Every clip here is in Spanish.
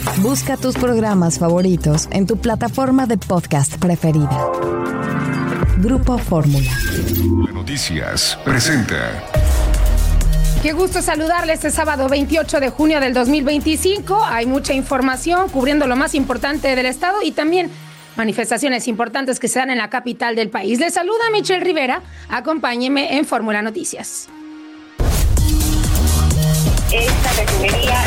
Busca tus programas favoritos en tu plataforma de podcast preferida. Grupo Fórmula. Noticias presenta. Qué gusto saludarles este sábado 28 de junio del 2025. Hay mucha información cubriendo lo más importante del estado y también manifestaciones importantes que se dan en la capital del país. Les saluda Michelle Rivera. Acompáñeme en Fórmula Noticias. Esta refinería.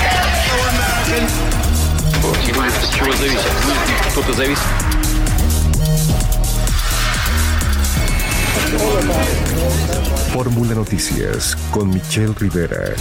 Fórmula Noticias con Michelle Rivera.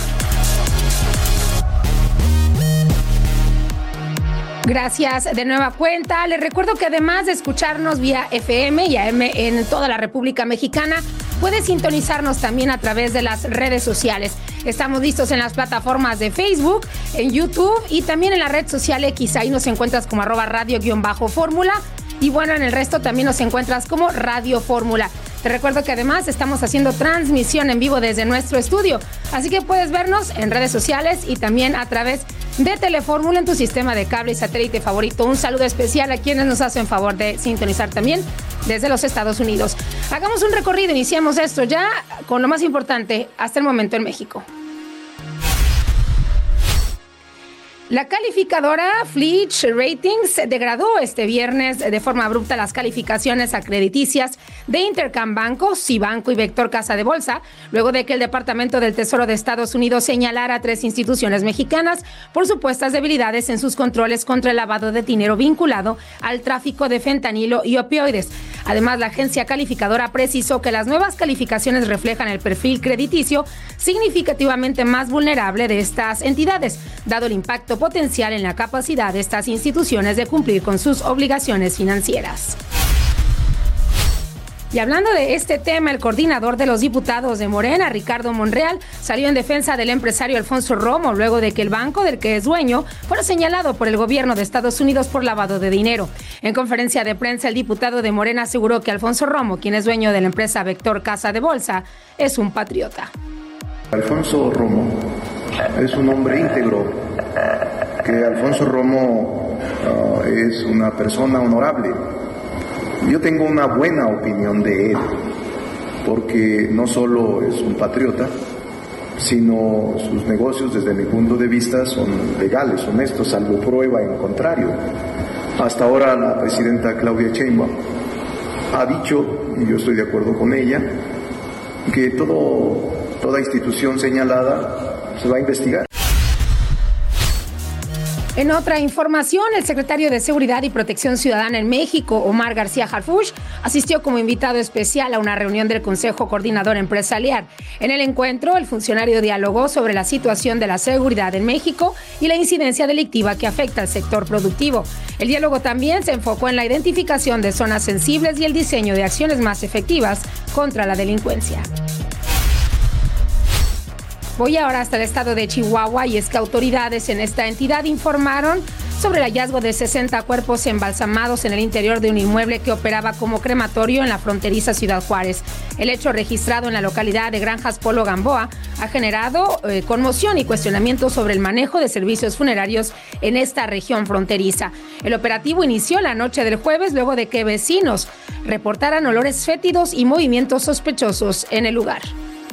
Gracias de nueva cuenta. Les recuerdo que además de escucharnos vía FM y AM en toda la República Mexicana, puedes sintonizarnos también a través de las redes sociales. Estamos listos en las plataformas de Facebook, en YouTube y también en la red social X. Ahí nos encuentras como @radio_fórmula. Y bueno, en el resto también nos encuentras como Radio Fórmula. Te recuerdo que además estamos haciendo transmisión en vivo desde nuestro estudio. Así que puedes vernos en redes sociales y también a través de Telefórmula en tu sistema de cable y satélite favorito. Un saludo especial a quienes nos hacen favor de sintonizar también desde los Estados Unidos. Hagamos un recorrido, iniciamos esto ya con lo más importante hasta el momento en México. La calificadora Fitch Ratings degradó este viernes de forma abrupta las calificaciones acrediticias de Intercam Banco, Cibanco y Vector Casa de Bolsa, luego de que el Departamento del Tesoro de Estados Unidos señalara a 3 instituciones mexicanas por supuestas debilidades en sus controles contra el lavado de dinero vinculado al tráfico de fentanilo y opioides. Además, la agencia calificadora precisó que las nuevas calificaciones reflejan el perfil crediticio significativamente más vulnerable de estas entidades, dado el impacto potencial en la capacidad de estas instituciones de cumplir con sus obligaciones financieras. Y hablando de este tema, el coordinador de los diputados de Morena, Ricardo Monreal, salió en defensa del empresario Alfonso Romo luego de que el banco del que es dueño fuera señalado por el gobierno de Estados Unidos por lavado de dinero. En conferencia de prensa, el diputado de Morena aseguró que Alfonso Romo, quien es dueño de la empresa Vector Casa de Bolsa, es un patriota. Alfonso Romo es un hombre íntegro, que Alfonso Romo es una persona honorable. Yo tengo una buena opinión de él, porque no solo es un patriota, sino sus negocios desde mi punto de vista son legales, honestos, salvo prueba en contrario. Hasta ahora la presidenta Claudia Sheinbaum ha dicho, y yo estoy de acuerdo con ella, que toda institución señalada se va a investigar. En otra información, el secretario de Seguridad y Protección Ciudadana en México, Omar García Harfuch, asistió como invitado especial a una reunión del Consejo Coordinador Empresarial. En el encuentro, el funcionario dialogó sobre la situación de la seguridad en México y la incidencia delictiva que afecta al sector productivo. El diálogo también se enfocó en la identificación de zonas sensibles y el diseño de acciones más efectivas contra la delincuencia. Voy ahora hasta el estado de Chihuahua y es que autoridades en esta entidad informaron sobre el hallazgo de 60 cuerpos embalsamados en el interior de un inmueble que operaba como crematorio en la fronteriza Ciudad Juárez. El hecho registrado en la localidad de Granjas Polo Gamboa ha generado conmoción y cuestionamiento sobre el manejo de servicios funerarios en esta región fronteriza. El operativo inició la noche del jueves luego de que vecinos reportaran olores fétidos y movimientos sospechosos en el lugar.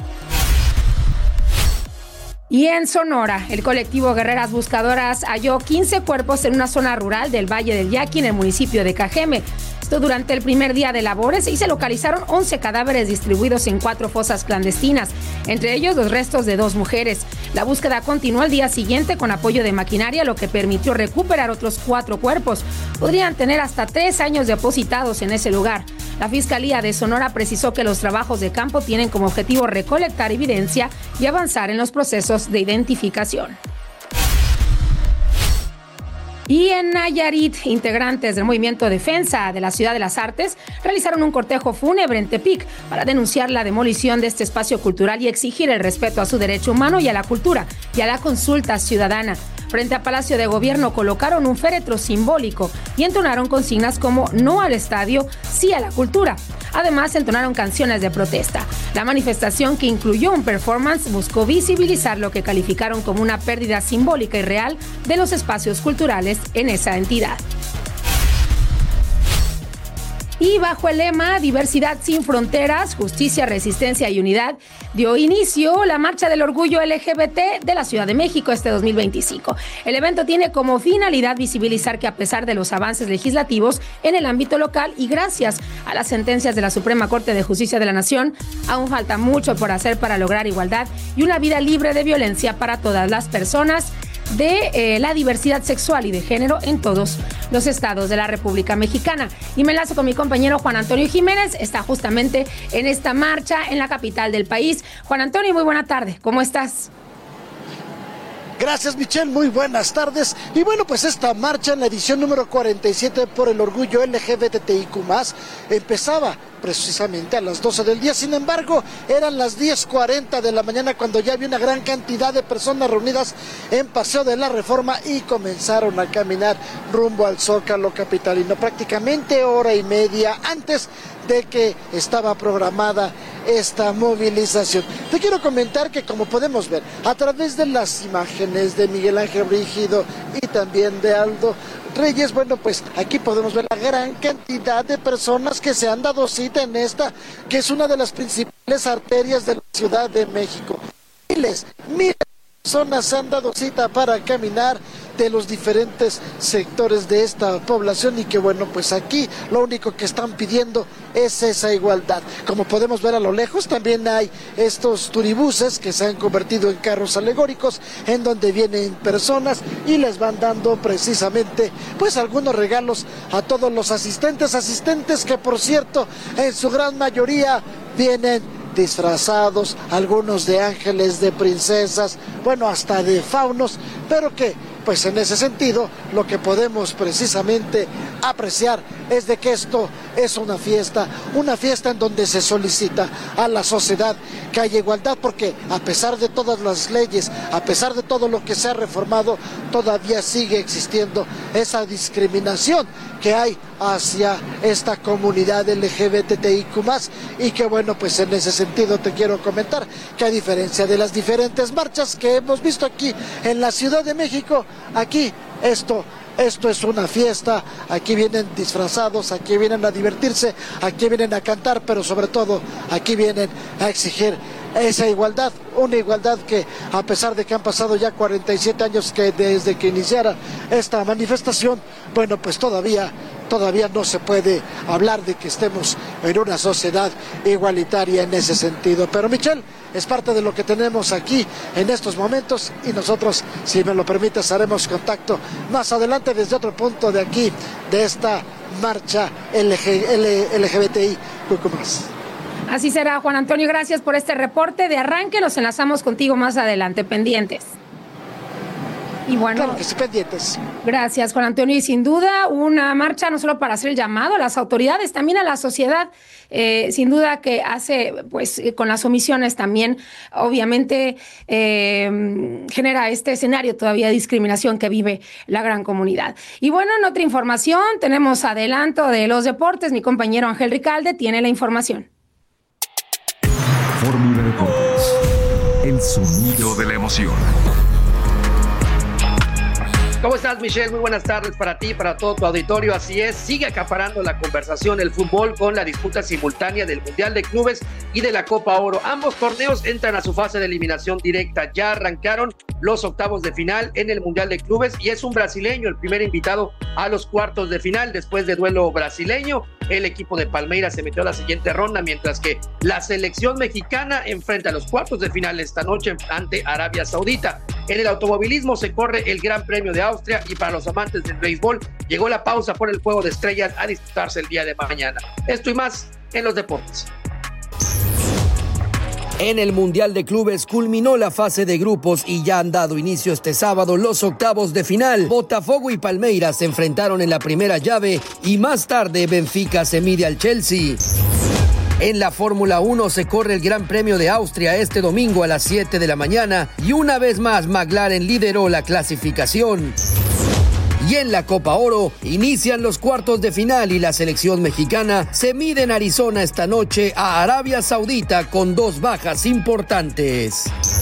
Y en Sonora, el colectivo Guerreras Buscadoras halló 15 cuerpos en una zona rural del Valle del Yaqui, en el municipio de Cajeme. Esto durante el primer día de labores y se localizaron 11 cadáveres distribuidos en 4 fosas clandestinas, entre ellos los restos de 2 mujeres. La búsqueda continuó al día siguiente con apoyo de maquinaria, lo que permitió recuperar otros 4 cuerpos. Podrían tener hasta 3 años depositados en ese lugar. La Fiscalía de Sonora precisó que los trabajos de campo tienen como objetivo recolectar evidencia y avanzar en los procesos de identificación. Y en Nayarit, integrantes del Movimiento Defensa de la Ciudad de las Artes realizaron un cortejo fúnebre en Tepic para denunciar la demolición de este espacio cultural y exigir el respeto a su derecho humano y a la cultura y a la consulta ciudadana. Frente a Palacio de Gobierno colocaron un féretro simbólico y entonaron consignas como no al estadio, sí a la cultura. Además, entonaron canciones de protesta. La manifestación, que incluyó un performance, buscó visibilizar lo que calificaron como una pérdida simbólica y real de los espacios culturales en esa entidad. Y bajo el lema Diversidad sin fronteras, justicia, resistencia y unidad, dio inicio la Marcha del Orgullo LGBT de la Ciudad de México este 2025. El evento tiene como finalidad visibilizar que a pesar de los avances legislativos en el ámbito local y gracias a las sentencias de la Suprema Corte de Justicia de la Nación, aún falta mucho por hacer para lograr igualdad y una vida libre de violencia para todas las personas de la diversidad sexual y de género en todos los estados de la República Mexicana. Y me enlazo con mi compañero Juan Antonio Jiménez, está justamente en esta marcha en la capital del país. Juan Antonio, muy buena tarde, ¿cómo estás? Gracias, Michelle, muy buenas tardes. Y bueno, pues esta marcha en la edición número 47 por el orgullo LGBTIQ+, empezaba precisamente a las 12 del día. Sin embargo, eran las 10:40 de la mañana cuando ya había una gran cantidad de personas reunidas en Paseo de la Reforma y comenzaron a caminar rumbo al Zócalo capitalino, prácticamente hora y media antes de que estaba programada esta movilización. Te quiero comentar que, como podemos ver a través de las imágenes de Miguel Ángel Brígido y también de Aldo Reyes, bueno, pues aquí podemos ver la gran cantidad de personas que se han dado cita en esta, que es una de las principales arterias de la Ciudad de México. Miles de personas se han dado cita para caminar de los diferentes sectores de esta población y que bueno, pues aquí lo único que están pidiendo es esa igualdad. Como podemos ver a lo lejos, también hay estos turibuses que se han convertido en carros alegóricos en donde vienen personas y les van dando precisamente pues algunos regalos a todos los asistentes que por cierto en su gran mayoría vienen disfrazados, algunos de ángeles, de princesas, bueno, hasta de faunos, pero que pues en ese sentido lo que podemos precisamente apreciar es de que esto es una fiesta en donde se solicita a la sociedad que haya igualdad, porque a pesar de todas las leyes, a pesar de todo lo que se ha reformado, todavía sigue existiendo esa discriminación que hay hacia esta comunidad LGBTIQ+, y que bueno, pues en ese sentido te quiero comentar que a diferencia de las diferentes marchas que hemos visto aquí en la Ciudad de México, aquí esto es una fiesta, aquí vienen disfrazados, aquí vienen a divertirse, aquí vienen a cantar, pero sobre todo aquí vienen a exigir esa igualdad, una igualdad que a pesar de que han pasado ya 47 años que desde que iniciara esta manifestación, bueno, pues todavía no se puede hablar de que estemos en una sociedad igualitaria en ese sentido. Pero Michelle, es parte de lo que tenemos aquí en estos momentos y nosotros, si me lo permites, haremos contacto más adelante desde otro punto de aquí, de esta marcha LGBTI. Así será, Juan Antonio, gracias por este reporte de arranque, nos enlazamos contigo más adelante, pendientes. Y bueno, claro que sí, pendientes. Gracias, Juan Antonio. Y sin duda una marcha no solo para hacer el llamado a las autoridades, también a la sociedad, sin duda que hace, pues con las omisiones también, obviamente genera este escenario todavía de discriminación que vive la gran comunidad. Y bueno, en otra información tenemos adelanto de los deportes. Mi compañero Ángel Ricalde tiene la información. Fórmula Deportes, el sonido de la emoción. ¿Cómo estás, Michelle? Muy buenas tardes para ti, para todo tu auditorio. Así es, sigue acaparando la conversación el fútbol con la disputa simultánea del Mundial de Clubes y de la Copa Oro. Ambos torneos entran a su fase de eliminación directa. Ya arrancaron los octavos de final en el Mundial de Clubes y es un brasileño el primer invitado a los cuartos de final. Después de duelo brasileño, el equipo de Palmeiras se metió a la siguiente ronda, mientras que la selección mexicana enfrenta a los cuartos de final esta noche ante Arabia Saudita. En el automovilismo se corre el Gran Premio de Austria y para los amantes del béisbol llegó la pausa por el Juego de Estrellas a disputarse el día de mañana. Esto y más en los deportes. En el Mundial de Clubes culminó la fase de grupos y ya han dado inicio este sábado los octavos de final. Botafogo y Palmeiras se enfrentaron en la primera llave y más tarde Benfica se mide al Chelsea. En la Fórmula 1 se corre el Gran Premio de Austria este domingo a las 7 de la mañana y una vez más McLaren lideró la clasificación. Y en la Copa Oro inician los cuartos de final y la selección mexicana se mide en Arizona esta noche a Arabia Saudita con 2 bajas importantes.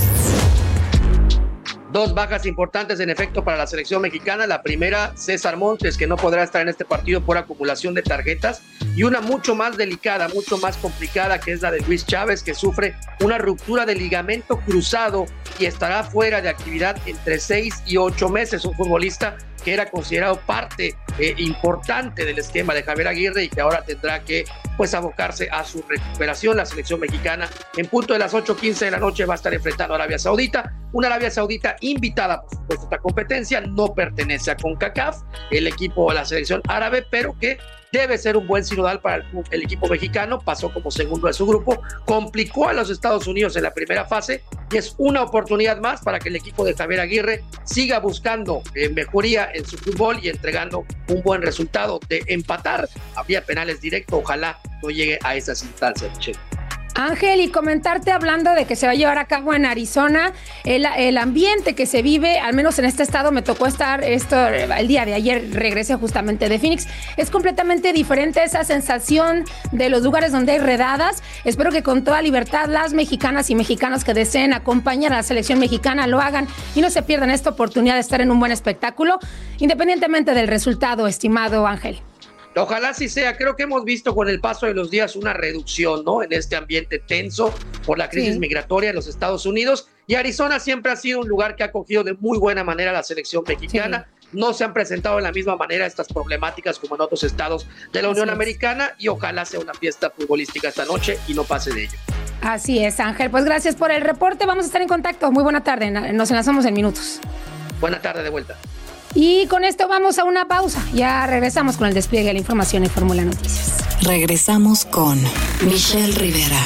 2 bajas importantes en efecto para la selección mexicana. La primera, César Montes, que no podrá estar en este partido por acumulación de tarjetas, y una mucho más delicada, mucho más complicada, que es la de Luis Chávez, que sufre una ruptura de ligamento cruzado y estará fuera de actividad entre 6 y 8 meses. Un futbolista que era considerado parte importante del esquema de Javier Aguirre y que ahora tendrá que abocarse a su recuperación. La selección mexicana en punto de las 8:15 de la noche va a estar enfrentando a Arabia Saudita, una Arabia Saudita invitada por supuesto a esta competencia, no pertenece a CONCACAF, el equipo de la selección árabe, pero que debe ser un buen sinodal para el equipo mexicano. Pasó como segundo de su grupo, complicó a los Estados Unidos en la primera fase y es una oportunidad más para que el equipo de Javier Aguirre siga buscando mejoría en su fútbol y entregando un buen resultado. De empatar, habría penales directos, ojalá no llegue a esas instancias, Michelle. Ángel, y comentarte, hablando de que se va a llevar a cabo en Arizona, el ambiente que se vive, al menos en este estado, me tocó estar el día de ayer, regresé justamente de Phoenix, es completamente diferente esa sensación de los lugares donde hay redadas. Espero que con toda libertad las mexicanas y mexicanos que deseen acompañar a la selección mexicana lo hagan y no se pierdan esta oportunidad de estar en un buen espectáculo, independientemente del resultado, estimado Ángel. Ojalá sí sea. Creo que hemos visto con el paso de los días una reducción, ¿no?, en este ambiente tenso por la crisis migratoria en los Estados Unidos, y Arizona siempre ha sido un lugar que ha acogido de muy buena manera a la selección mexicana. No se han presentado de la misma manera estas problemáticas como en otros estados de la Unión Americana, y ojalá sea una fiesta futbolística esta noche y no pase de ello. Así es, Ángel. Pues gracias por el reporte. Vamos a estar en contacto. Muy buena tarde. Nos enlazamos en minutos. Buena tarde de vuelta. Y con esto vamos a una pausa. Ya regresamos con el despliegue de la información en Fórmula Noticias. Regresamos con Michelle Rivera.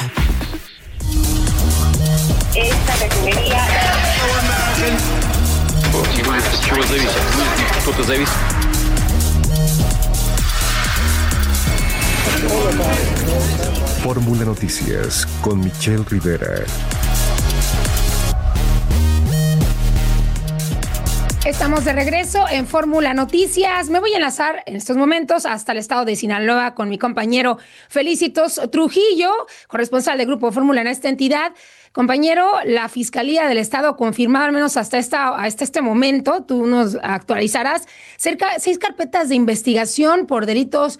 Esta refinería... Fórmula Noticias con Michelle Rivera. Estamos de regreso en Fórmula Noticias. Me voy a enlazar en estos momentos hasta el estado de Sinaloa con mi compañero Felicitos Trujillo, corresponsal del Grupo Fórmula en esta entidad. Compañero, la Fiscalía del Estado confirmaba, al menos hasta este momento, tú nos actualizarás, 6 carpetas de investigación por delitos,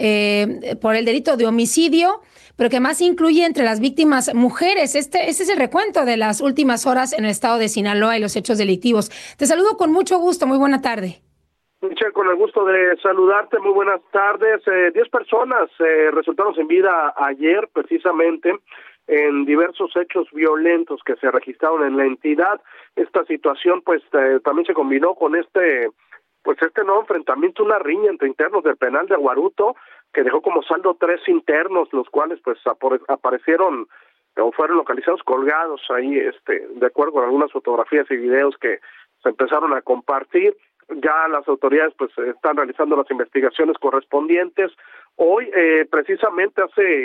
por el delito de homicidio, pero que más incluye entre las víctimas mujeres. Este es el recuento de las últimas horas en el estado de Sinaloa y los hechos delictivos. Te saludo con mucho gusto, muy buena tarde. Michelle, con el gusto de saludarte, muy buenas tardes. 10 personas resultaron sin vida ayer, precisamente, en diversos hechos violentos que se registraron en la entidad. Esta situación, también se combinó con este nuevo enfrentamiento, una riña entre internos del penal de Aguaruto, que dejó como saldo 3 internos, los cuales aparecieron o fueron localizados colgados ahí, de acuerdo con algunas fotografías y videos que se empezaron a compartir. Ya las autoridades están realizando las investigaciones correspondientes. Hoy, precisamente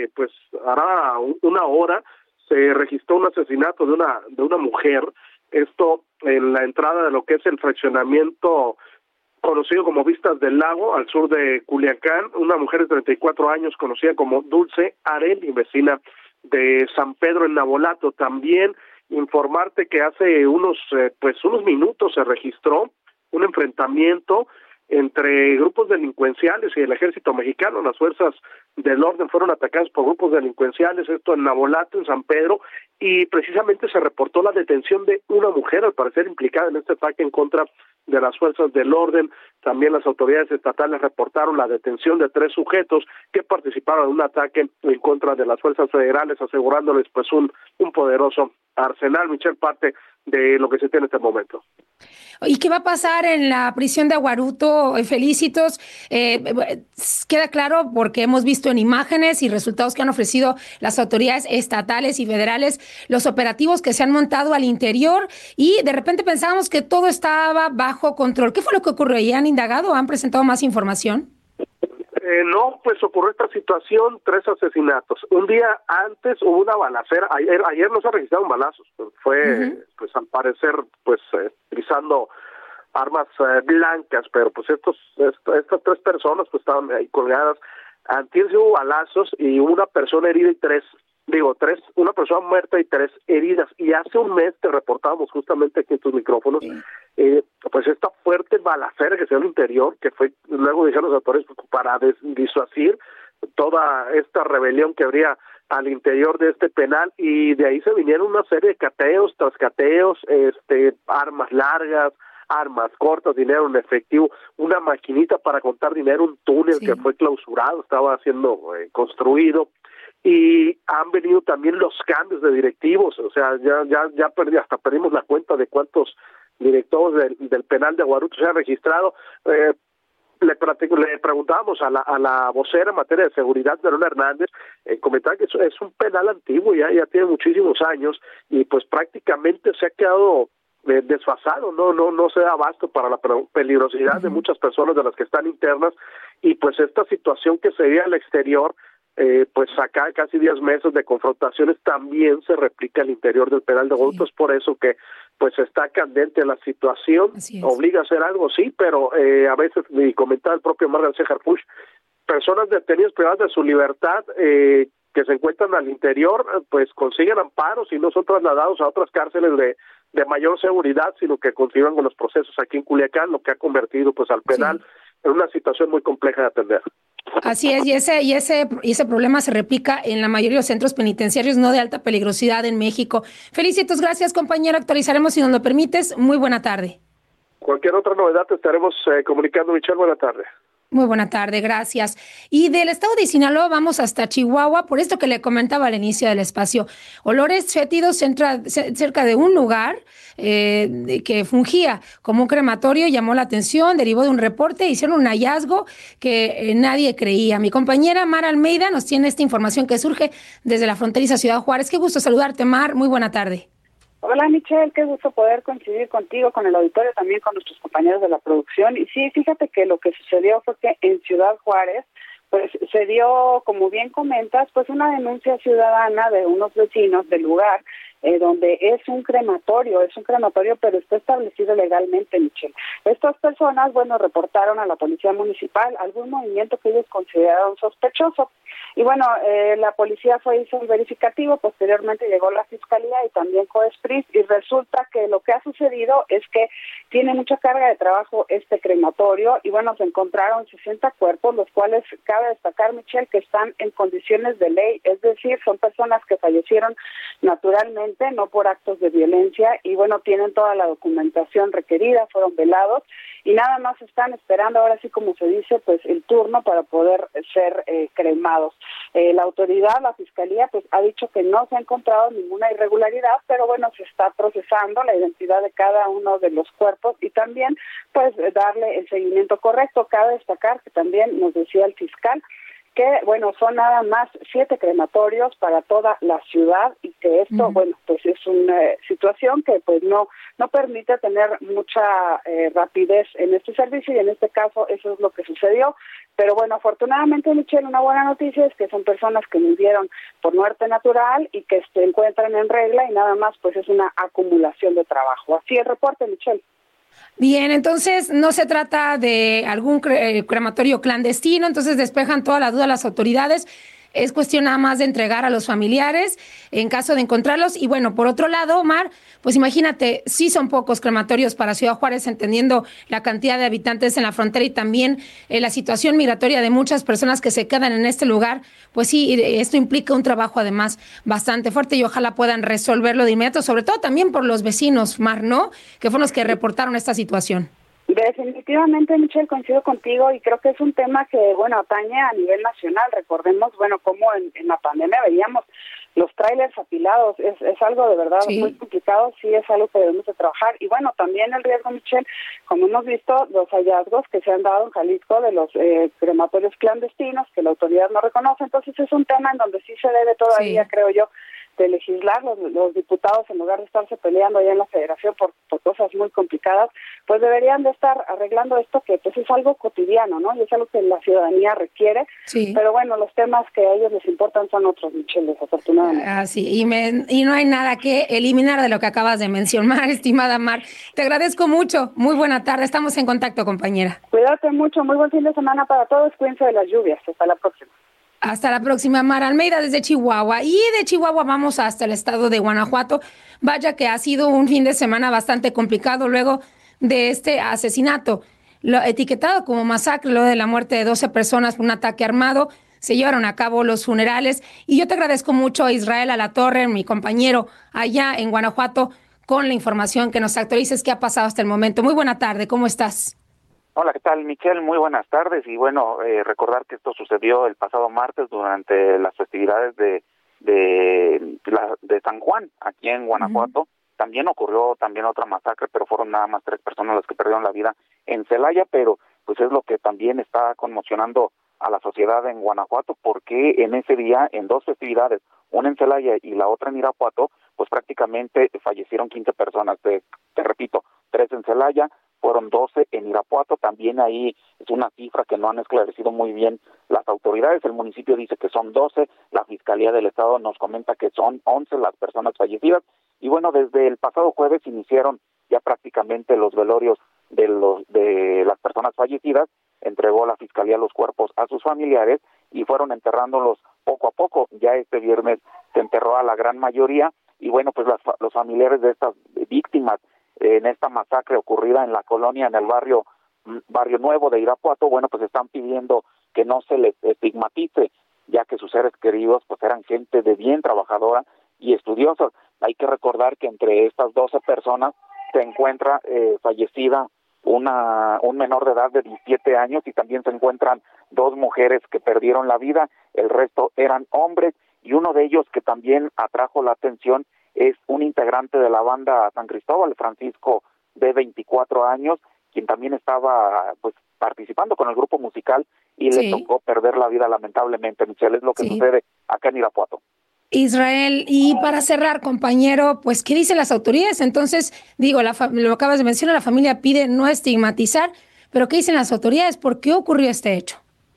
hará una hora, se registró un asesinato de una mujer, esto en la entrada de lo que es el fraccionamiento conocido como Vistas del Lago, al sur de Culiacán. Una mujer de 34 años, conocida como Dulce Areli, vecina de San Pedro en Navolato. También informarte que hace unos minutos se registró un enfrentamiento entre grupos delincuenciales y el ejército mexicano. Las fuerzas del orden fueron atacadas por grupos delincuenciales, esto en Navolato, en San Pedro, y precisamente se reportó la detención de una mujer, al parecer implicada en este ataque en contra de las fuerzas del orden. También las autoridades estatales reportaron la detención de 3 sujetos que participaron en un ataque en contra de las fuerzas federales, asegurándoles un poderoso arsenal. Michelle, parte de lo que se tiene en este momento. ¿Y qué va a pasar en la prisión de Aguaruto? Felicitos, queda claro porque hemos visto en imágenes y resultados que han ofrecido las autoridades estatales y federales los operativos que se han montado al interior, y de repente pensábamos que todo estaba bajo control. ¿Qué fue lo que ocurrió? ¿Y han indagado o han presentado más información? No, pues ocurrió esta situación, 3 asesinatos. Un día antes hubo una balacera, ayer no se registraron balazos, fue pues al parecer pues utilizando armas blancas, pero pues estas 3 personas pues estaban ahí colgadas. Antier hubo balazos y hubo una persona herida y 3, una persona muerta y 3 heridas. Y hace un mes te reportábamos justamente aquí en tus micrófonos, pues esta fuerte balacera que se dio al interior, que fue, luego dijeron los autores, para disuadir toda esta rebelión que habría al interior de este penal, y de ahí se vinieron una serie de cateos tras cateos, armas largas, armas cortas, dinero en efectivo, una maquinita para contar dinero, un túnel que fue clausurado, estaba siendo construido, y han venido también los cambios de directivos, o sea, ya perdimos la cuenta de cuántos directivos del penal de Aguaruto se han registrado. Le preguntábamos a la vocera en materia de seguridad, Verona Hernández, comentaba que es un penal antiguo, ya tiene muchísimos años, y pues prácticamente se ha quedado desfasado, no se da abasto para la peligrosidad de muchas personas de las que están internas, y pues esta situación que se ve al exterior, pues acá casi 10 meses de confrontaciones también se replica al interior del penal de Aguaruto. Es por eso que pues está candente la situación, obliga a hacer algo, sí, pero a veces, y comentaba el propio Mar García Harfuch, personas detenidas privadas de su libertad que se encuentran al interior, pues consiguen amparos y no son trasladados a otras cárceles de mayor seguridad, sino que continúan con los procesos aquí en Culiacán, lo que ha convertido pues al penal en una situación muy compleja de atender. Así es, y ese problema se replica en la mayoría de los centros penitenciarios no de alta peligrosidad en México. Felicitos, gracias compañero, actualizaremos si nos lo permites. Muy buena tarde. Cualquier otra novedad te estaremos comunicando, Michelle. Buena tarde. Muy buena tarde, gracias. Y del estado de Sinaloa vamos hasta Chihuahua, por esto que le comentaba al inicio del espacio. Olores fétidos cerca de un lugar que fungía como un crematorio, llamó la atención, derivó de un reporte, hicieron un hallazgo que nadie creía. Mi compañera Mar Almeida nos tiene esta información que surge desde la fronteriza Ciudad Juárez. Qué gusto saludarte, Mar, muy buena tarde. Hola Michelle, qué gusto poder coincidir contigo, con el auditorio, también con nuestros compañeros de la producción. Y sí, fíjate que lo que sucedió fue que en Ciudad Juárez, pues se dio, como bien comentas, pues una denuncia ciudadana de unos vecinos del lugar, donde es un crematorio, pero está establecido legalmente, Michelle. Estas personas, reportaron a la policía municipal algún movimiento que ellos consideraron sospechoso. Y la policía hizo el verificativo, posteriormente llegó la fiscalía y también Coespris, y resulta que lo que ha sucedido es que tiene mucha carga de trabajo este crematorio, y se encontraron 60 cuerpos, los cuales cabe destacar, Michelle, que están en condiciones de ley, es decir, son personas que fallecieron naturalmente, no por actos de violencia, y tienen toda la documentación requerida, fueron velados, y nada más están esperando, ahora sí como se dice, pues el turno para poder ser cremados. La autoridad, la fiscalía, pues ha dicho que no se ha encontrado ninguna irregularidad, pero se está procesando la identidad de cada uno de los cuerpos y también pues darle el seguimiento correcto. Cabe destacar que también nos decía el fiscal que, son nada más 7 crematorios para toda la ciudad, y que esto, pues es una situación que pues no permite tener mucha rapidez en este servicio, y en este caso eso es lo que sucedió. Pero afortunadamente, Michelle, una buena noticia es que son personas que murieron por muerte natural y que se encuentran en regla, y nada más pues es una acumulación de trabajo. Así el reporte, Michelle. Bien, entonces no se trata de algún crematorio clandestino, entonces despejan toda la duda las autoridades. Es cuestión nada más de entregar a los familiares en caso de encontrarlos. Y por otro lado, Omar, pues imagínate, sí son pocos crematorios para Ciudad Juárez, entendiendo la cantidad de habitantes en la frontera y también la situación migratoria de muchas personas que se quedan en este lugar. Pues sí, esto implica un trabajo además bastante fuerte, y ojalá puedan resolverlo de inmediato, sobre todo también por los vecinos, Mar, ¿no?, que fueron los que reportaron esta situación. Definitivamente, Michelle, coincido contigo, y creo que es un tema que, atañe a nivel nacional. Recordemos, como en la pandemia veíamos los trailers apilados, es algo de verdad muy complicado, sí es algo que debemos de trabajar. Y también el riesgo, Michelle, como hemos visto, los hallazgos que se han dado en Jalisco de los crematorios clandestinos, que la autoridad no reconoce. Entonces es un tema en donde sí se debe todavía, creo yo, legislar, los diputados, en lugar de estarse peleando allá en la Federación por cosas muy complicadas, pues deberían de estar arreglando esto, que pues es algo cotidiano, ¿no? Y es algo que la ciudadanía requiere. Sí. Pero bueno, los temas que a ellos les importan son otros, Michelle, desafortunadamente. Así, y no hay nada que eliminar de lo que acabas de mencionar, estimada Mar. Te agradezco mucho. Muy buena tarde. Estamos en contacto, compañera. Cuídate mucho. Muy buen fin de semana para todos. Cuídense de las lluvias. Hasta la próxima. Hasta la próxima, Mar Almeida, desde Chihuahua. Y de Chihuahua vamos hasta el estado de Guanajuato. Vaya que ha sido un fin de semana bastante complicado luego de este asesinato, etiquetado como masacre, luego de la muerte de 12 personas por un ataque armado. Se llevaron a cabo los funerales. Y yo te agradezco mucho a Israel Alatorre, mi compañero allá en Guanajuato, con la información que nos actualices qué ha pasado hasta el momento. Muy buena tarde, ¿cómo estás? Hola, ¿qué tal, Michelle? Muy buenas tardes. Y bueno, recordar que esto sucedió el pasado martes durante las festividades de San Juan, aquí en Guanajuato. También ocurrió otra masacre, pero fueron nada más 3 personas las que perdieron la vida en Celaya, pero pues es lo que también está conmocionando a la sociedad en Guanajuato, porque en ese día, en 2 festividades, una en Celaya y la otra en Irapuato, pues prácticamente fallecieron 15 personas. Te repito, 3 en Celaya, fueron 12 en Irapuato. También ahí es una cifra que no han esclarecido muy bien las autoridades. El municipio dice que son 12, la Fiscalía del Estado nos comenta que son 11 las personas fallecidas. Y bueno, desde el pasado jueves iniciaron ya prácticamente los velorios de las personas fallecidas. Entregó la Fiscalía los cuerpos a sus familiares y fueron enterrándolos poco a poco. Ya este viernes se enterró a la gran mayoría y bueno, pues los familiares de estas víctimas en esta masacre ocurrida en la colonia, en el barrio Nuevo de Irapuato, bueno, pues están pidiendo que no se les estigmatice, ya que sus seres queridos pues eran gente de bien trabajadora y estudiosa. Hay que recordar que entre estas 12 personas se encuentra fallecida un menor de edad de 17 años y también se encuentran 2 mujeres que perdieron la vida. El resto eran hombres y uno de ellos que también atrajo la atención es un integrante de la banda San Cristóbal, Francisco, de 24 años, quien también estaba pues participando con el grupo musical y le tocó perder la vida lamentablemente. Michelle, es lo que sucede acá en Irapuato. Israel, y para cerrar, compañero, pues, ¿qué dicen las autoridades? Entonces, digo, lo acabas de mencionar, la familia pide no estigmatizar, pero ¿qué dicen las autoridades? ¿Por qué ocurrió este hecho?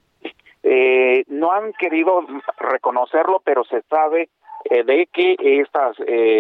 No han querido reconocerlo, pero se sabe de que esta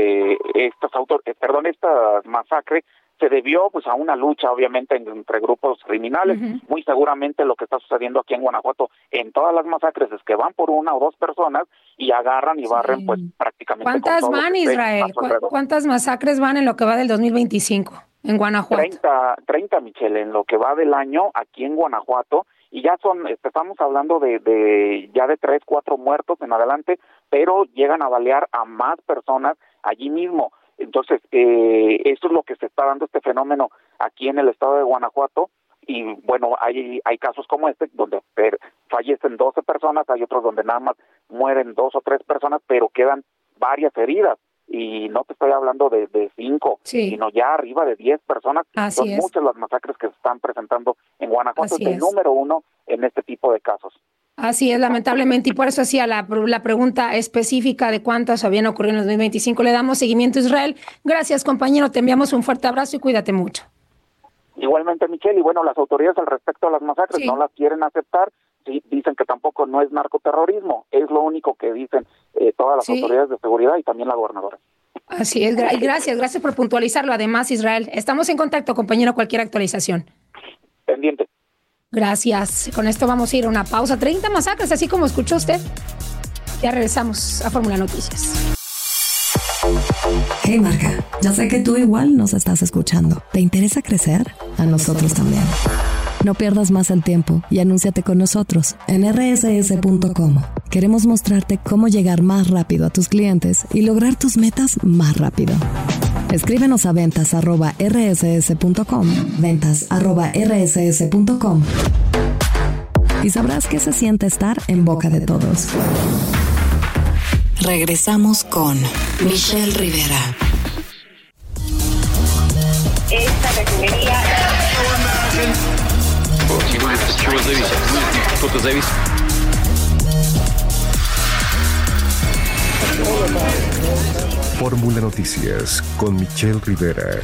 masacre se debió pues a una lucha obviamente entre grupos criminales. Muy seguramente lo que está sucediendo aquí en Guanajuato en todas las masacres es que van por 1 o 2 personas y agarran y barren pues prácticamente. ¿Cuántas van, Israel? ¿Cuántas masacres van en lo que va del 2025 en Guanajuato? 30, Michelle, en lo que va del año aquí en Guanajuato. Y ya estamos hablando de 3, 4 muertos en adelante, pero llegan a balear a más personas allí mismo. Entonces, esto es lo que se está dando, este fenómeno aquí en el estado de Guanajuato. Y bueno, hay casos como este, donde fallecen 12 personas, hay otros donde nada más mueren 2 o 3 personas, pero quedan varias heridas. Y no te estoy hablando de 5, sino ya arriba de 10 personas. Son muchas las masacres que se están presentando en Guanajuato. Es el número 1 en este tipo de casos. Así es, lamentablemente, y por eso hacía la pregunta específica de cuántas habían ocurrido en el 2025. Le damos seguimiento a Israel. Gracias, compañero, te enviamos un fuerte abrazo y cuídate mucho. Igualmente, Michelle, y bueno, las autoridades al respecto a las masacres no las quieren aceptar. Sí, dicen que tampoco no es narcoterrorismo, es lo único que dicen todas las autoridades de seguridad y también la gobernadora. Así es, gracias por puntualizarlo. Además, Israel, estamos en contacto, compañero, cualquier actualización. Pendiente. Gracias. Con esto vamos a ir a una pausa. 30 masacres, así como escuchó usted. Ya regresamos a Fórmula Noticias. Hey, marca, ya sé que tú igual nos estás escuchando. ¿Te interesa crecer? A nosotros también. No pierdas más el tiempo y anúnciate con nosotros en rss.com. Queremos mostrarte cómo llegar más rápido a tus clientes y lograr tus metas más rápido. Escríbenos a ventas@rss.com, ventas@rss.com, y sabrás qué se siente estar en boca de todos. Regresamos con Michelle Rivera. Esta refinería... Fórmula Noticias con Michelle Rivera.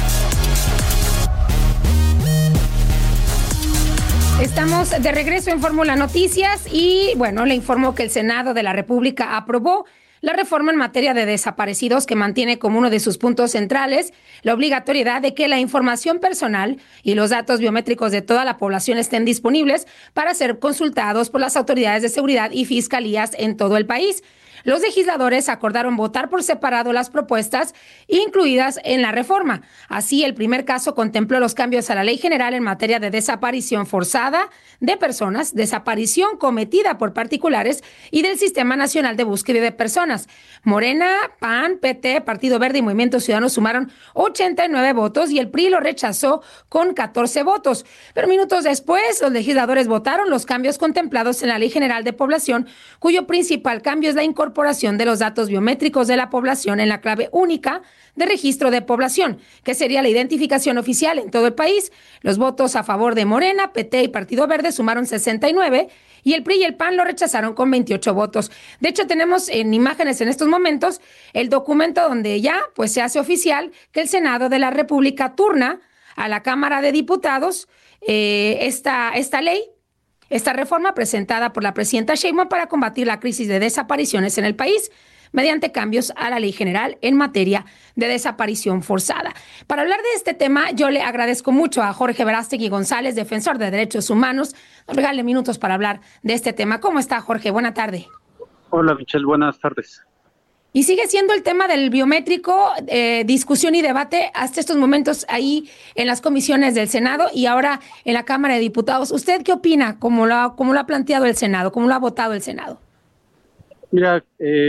Estamos de regreso en Fórmula Noticias y, bueno, le informo que el Senado de la República aprobó la reforma en materia de desaparecidos que mantiene como uno de sus puntos centrales la obligatoriedad de que la información personal y los datos biométricos de toda la población estén disponibles para ser consultados por las autoridades de seguridad y fiscalías en todo el país. Los legisladores acordaron votar por separado las propuestas incluidas en la reforma. Así, el primer caso contempló los cambios a la Ley General en materia de desaparición forzada de personas, desaparición cometida por particulares y del Sistema Nacional de Búsqueda de Personas. Morena, PAN, PT, Partido Verde y Movimiento Ciudadano sumaron 89 votos y el PRI lo rechazó con 14 votos. Pero minutos después, los legisladores votaron los cambios contemplados en la Ley General de Población, cuyo principal cambio es la incorporación de los datos biométricos de la población en la clave única de registro de población, que sería la identificación oficial en todo el país. Los votos a favor de Morena, PT y Partido Verde sumaron 69 y el PRI y el PAN lo rechazaron con 28 votos. De hecho, tenemos en imágenes en estos momentos el documento donde ya pues se hace oficial que el Senado de la República turna a la Cámara de Diputados esta ley. Esta reforma presentada por la presidenta Sheinbaum para combatir la crisis de desapariciones en el país mediante cambios a la Ley General en materia de desaparición forzada. Para hablar de este tema, yo le agradezco mucho a Jorge Verástegui González, defensor de derechos humanos. Nos regale minutos para hablar de este tema. ¿Cómo está, Jorge? Buena tarde. Hola, Michelle. Buenas tardes. Y sigue siendo el tema del biométrico, discusión y debate hasta estos momentos ahí en las comisiones del Senado y ahora en la Cámara de Diputados. ¿Usted qué opina? ¿Cómo lo ha planteado el Senado? ¿Cómo lo ha votado el Senado? Mira,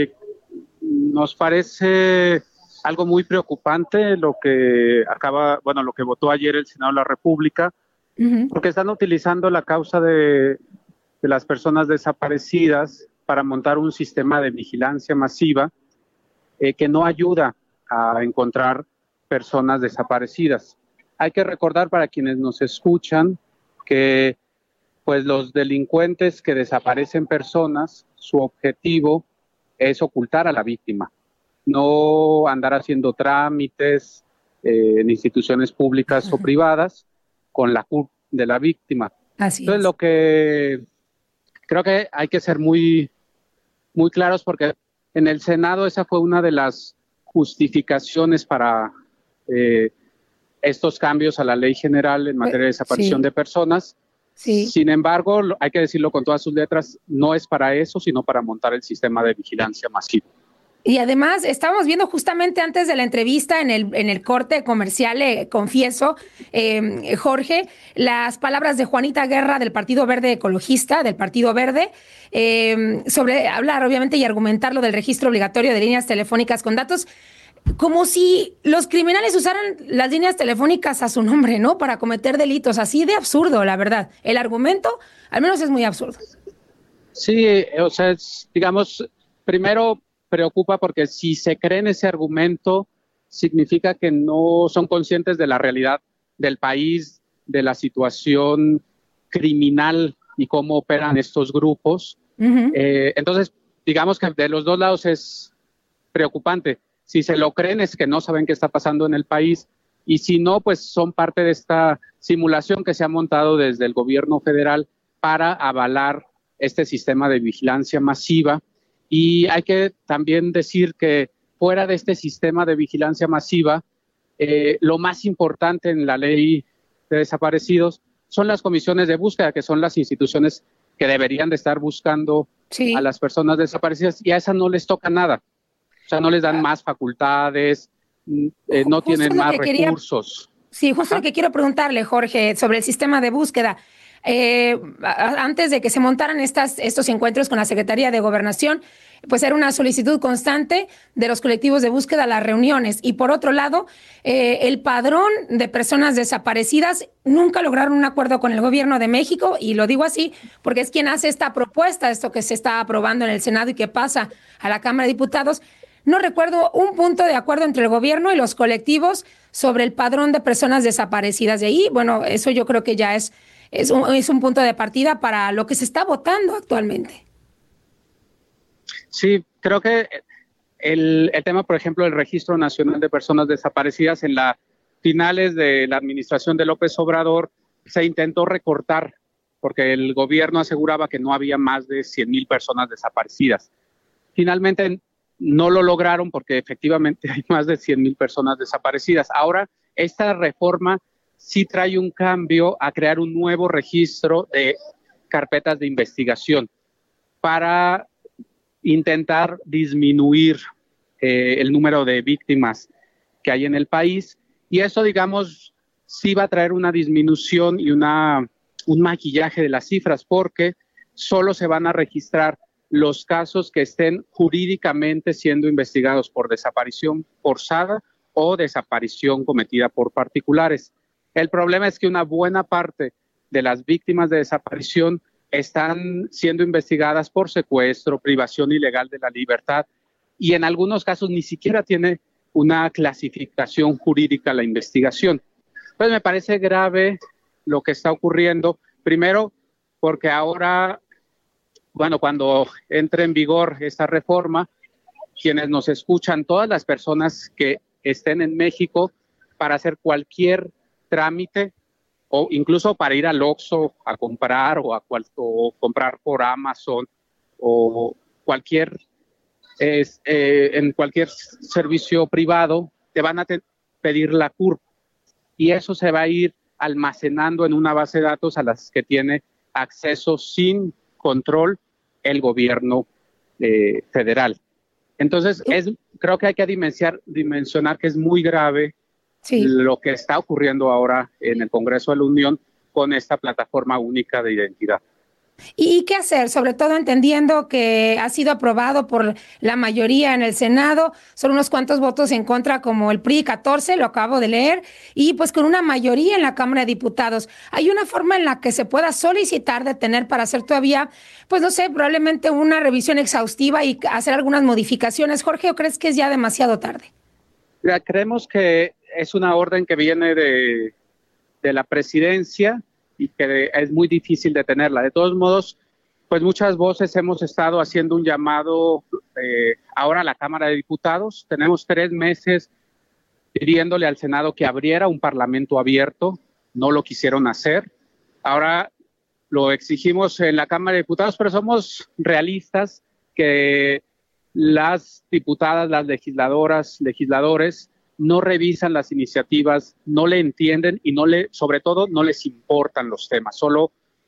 nos parece algo muy preocupante lo que votó ayer el Senado de la República, porque están utilizando la causa de las personas desaparecidas para montar un sistema de vigilancia masiva que no ayuda a encontrar personas desaparecidas. Hay que recordar para quienes nos escuchan que pues los delincuentes que desaparecen personas, su objetivo es ocultar a la víctima, no andar haciendo trámites en instituciones públicas o privadas con la culpa de la víctima. Así Entonces, es. lo que creo que hay que ser muy claros porque en el Senado esa fue una de las justificaciones para estos cambios a la Ley General en materia de desaparición de personas. Sí. Sin embargo, hay que decirlo con todas sus letras, no es para eso, sino para montar el sistema de vigilancia masiva. Y además, estábamos viendo justamente antes de la entrevista en el corte comercial, confieso, Jorge, las palabras de Juanita Guerra del Partido Verde Ecologista, del Partido Verde, sobre hablar obviamente y argumentar lo del registro obligatorio de líneas telefónicas con datos, como si los criminales usaran las líneas telefónicas a su nombre, ¿no? Para cometer delitos, así de absurdo, la verdad. El argumento, al menos es muy absurdo. Sí, o sea, digamos, primero preocupa porque si se cree en ese argumento, significa que no son conscientes de la realidad del país, de la situación criminal y cómo operan estos grupos. Entonces, digamos que de los dos lados es preocupante. Si se lo creen es que no saben qué está pasando en el país y si no, pues son parte de esta simulación que se ha montado desde el gobierno federal para avalar este sistema de vigilancia masiva. Y hay que también decir que fuera de este sistema de vigilancia masiva, lo más importante en la ley de desaparecidos son las comisiones de búsqueda, que son las instituciones que deberían de estar buscando a las personas desaparecidas y a esas no les toca nada. O sea, no les dan más facultades, no tienen más recursos. Sí, justo lo que quiero preguntarle, Jorge, sobre el sistema de búsqueda. Antes de que se montaran estos encuentros con la Secretaría de Gobernación, pues era una solicitud constante de los colectivos de búsqueda a las reuniones. Y por otro lado, el padrón de personas desaparecidas nunca lograron un acuerdo con el gobierno de México, y lo digo así porque es quien hace esta propuesta, esto que se está aprobando en el Senado y que pasa a la Cámara de Diputados. No recuerdo un punto de acuerdo entre el gobierno y los colectivos sobre el padrón de personas desaparecidas. De ahí, bueno, eso yo creo que ya es un punto de partida para lo que se está votando actualmente. Sí, creo que el tema, por ejemplo, del Registro Nacional de Personas Desaparecidas, en las finales de la administración de López Obrador se intentó recortar porque el gobierno aseguraba que no había más de 100,000 personas desaparecidas. Finalmente no lo lograron porque efectivamente hay más de 100,000 personas desaparecidas. Ahora, esta reforma sí trae un cambio a crear un nuevo registro de carpetas de investigación para intentar disminuir el número de víctimas que hay en el país. Y eso, digamos, sí va a traer una disminución y un maquillaje de las cifras, porque solo se van a registrar los casos que estén jurídicamente siendo investigados por desaparición forzada o desaparición cometida por particulares. El problema es que una buena parte de las víctimas de desaparición están siendo investigadas por secuestro, privación ilegal de la libertad, y en algunos casos ni siquiera tiene una clasificación jurídica la investigación. Entonces me parece grave lo que está ocurriendo, primero porque ahora, bueno, cuando entre en vigor esta reforma, quienes nos escuchan, todas las personas que estén en México para hacer cualquier trámite o incluso para ir al Oxxo a comprar o comprar por Amazon o cualquier en cualquier servicio privado, te van a pedir la CURP y eso se va a ir almacenando en una base de datos a las que tiene acceso sin control el gobierno federal. Entonces, creo que hay que dimensionar que es muy grave lo que está ocurriendo ahora en el Congreso de la Unión con esta plataforma única de identidad. ¿Y qué hacer? Sobre todo entendiendo que ha sido aprobado por la mayoría en el Senado, son unos cuantos votos en contra como el PRI, 14, lo acabo de leer, y pues con una mayoría en la Cámara de Diputados. ¿Hay una forma en la que se pueda solicitar detener para hacer todavía, pues no sé, probablemente una revisión exhaustiva y hacer algunas modificaciones? Jorge, ¿o crees que es ya demasiado tarde? Ya, creemos que es una orden que viene de la presidencia y que es muy difícil detenerla. De todos modos, pues muchas voces hemos estado haciendo un llamado ahora a la Cámara de Diputados. Tenemos 3 meses pidiéndole al Senado que abriera un parlamento abierto. No lo quisieron hacer. Ahora lo exigimos en la Cámara de Diputados, pero somos realistas que las diputadas, las legisladoras, legisladores no revisan las iniciativas, no le entienden y sobre todo no les importan los temas, solo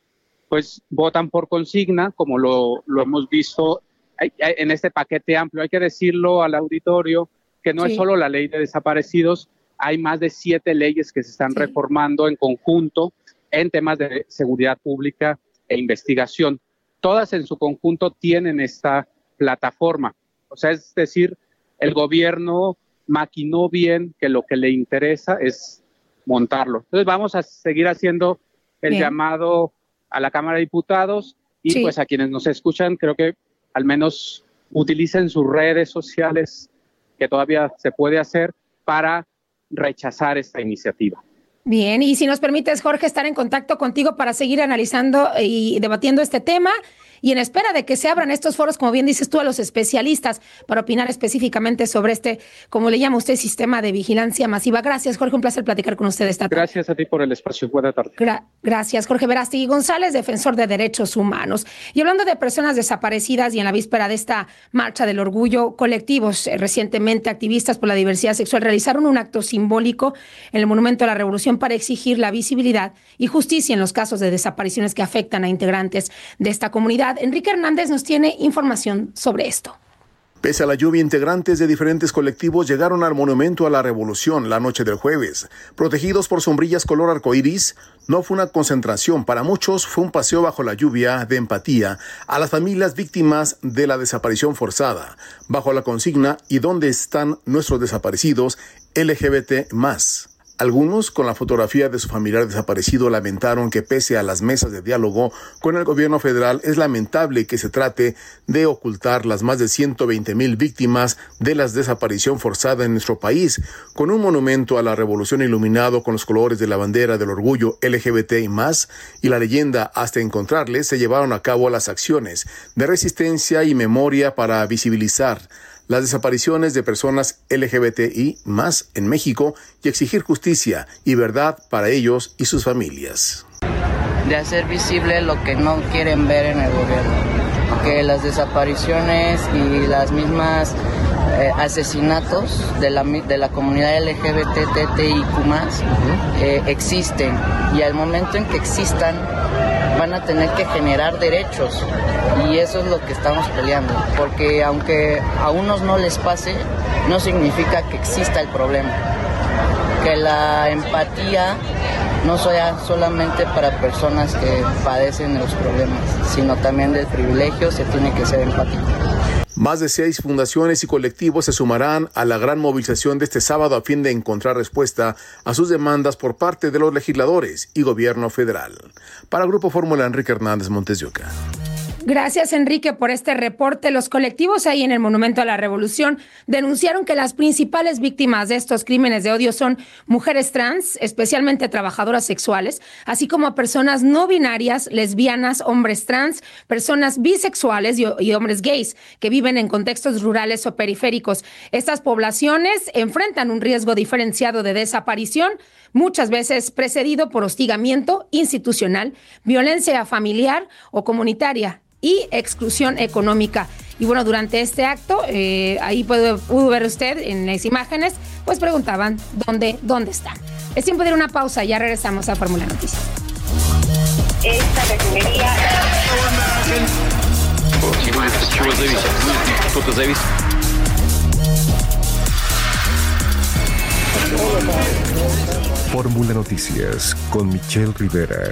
pues votan por consigna, como lo hemos visto en este paquete amplio. Hay que decirlo al auditorio que no es solo la ley de desaparecidos, hay más de 7 leyes que se están reformando en conjunto en temas de seguridad pública e investigación. Todas en su conjunto tienen esta plataforma, o sea, es decir, el gobierno maquinó bien que lo que le interesa es montarlo. Entonces vamos a seguir haciendo el llamado a la Cámara de Diputados y pues a quienes nos escuchan, creo que al menos utilicen sus redes sociales, que todavía se puede hacer, para rechazar esta iniciativa. Bien, y si nos permites, Jorge, estar en contacto contigo para seguir analizando y debatiendo este tema y en espera de que se abran estos foros, como bien dices tú, a los especialistas para opinar específicamente sobre este, como le llama usted, sistema de vigilancia masiva. Gracias, Jorge, un placer platicar con usted esta tarde. Gracias a ti por el espacio. Buena tarde. Gracias, Jorge Verástegui González, defensor de derechos humanos. Y hablando de personas desaparecidas y en la víspera de esta marcha del orgullo, colectivos recientemente activistas por la diversidad sexual realizaron un acto simbólico en el Monumento a la Revolución para exigir la visibilidad y justicia en los casos de desapariciones que afectan a integrantes de esta comunidad. Enrique Hernández nos tiene información sobre esto. Pese a la lluvia, integrantes de diferentes colectivos llegaron al Monumento a la Revolución la noche del jueves. Protegidos por sombrillas color arcoíris, no fue una concentración. Para muchos fue un paseo bajo la lluvia de empatía a las familias víctimas de la desaparición forzada, bajo la consigna ¿y dónde están nuestros desaparecidos LGBT+? Algunos, con la fotografía de su familiar desaparecido, lamentaron que pese a las mesas de diálogo con el gobierno federal, es lamentable que se trate de ocultar las más de 120,000 víctimas de la desaparición forzada en nuestro país, con un monumento a la revolución iluminado con los colores de la bandera del orgullo LGBT+, y la leyenda hasta encontrarles. Se llevaron a cabo las acciones de resistencia y memoria para visibilizar las desapariciones de personas LGBTI más en México y exigir justicia y verdad para ellos y sus familias. De hacer visible lo que no quieren ver en el gobierno, que las desapariciones y las mismas asesinatos de la comunidad LGBTTIQ+, existen, y al momento en que existan van a tener que generar derechos, y eso es lo que estamos peleando, porque aunque a unos no les pase, no significa que exista el problema, que la empatía no sea solamente para personas que padecen los problemas, sino también del privilegio se tiene que ser empático. Más de 6 fundaciones y colectivos se sumarán a la gran movilización de este sábado a fin de encontrar respuesta a sus demandas por parte de los legisladores y gobierno federal. Para Grupo Fórmula, Enrique Hernández, Montes de Oca. Gracias, Enrique, por este reporte. Los colectivos ahí en el Monumento a la Revolución denunciaron que las principales víctimas de estos crímenes de odio son mujeres trans, especialmente trabajadoras sexuales, así como personas no binarias, lesbianas, hombres trans, personas bisexuales y hombres gays que viven en contextos rurales o periféricos. Estas poblaciones enfrentan un riesgo diferenciado de desaparición, muchas veces precedido por hostigamiento institucional, violencia familiar o comunitaria y exclusión económica. Y bueno, durante este acto, ahí pudo ver usted en las imágenes, pues preguntaban dónde están. Es tiempo de ir a una pausa, ya regresamos a Fórmula Noticias. Esta refinería... Fórmula Noticias con Michelle Rivera.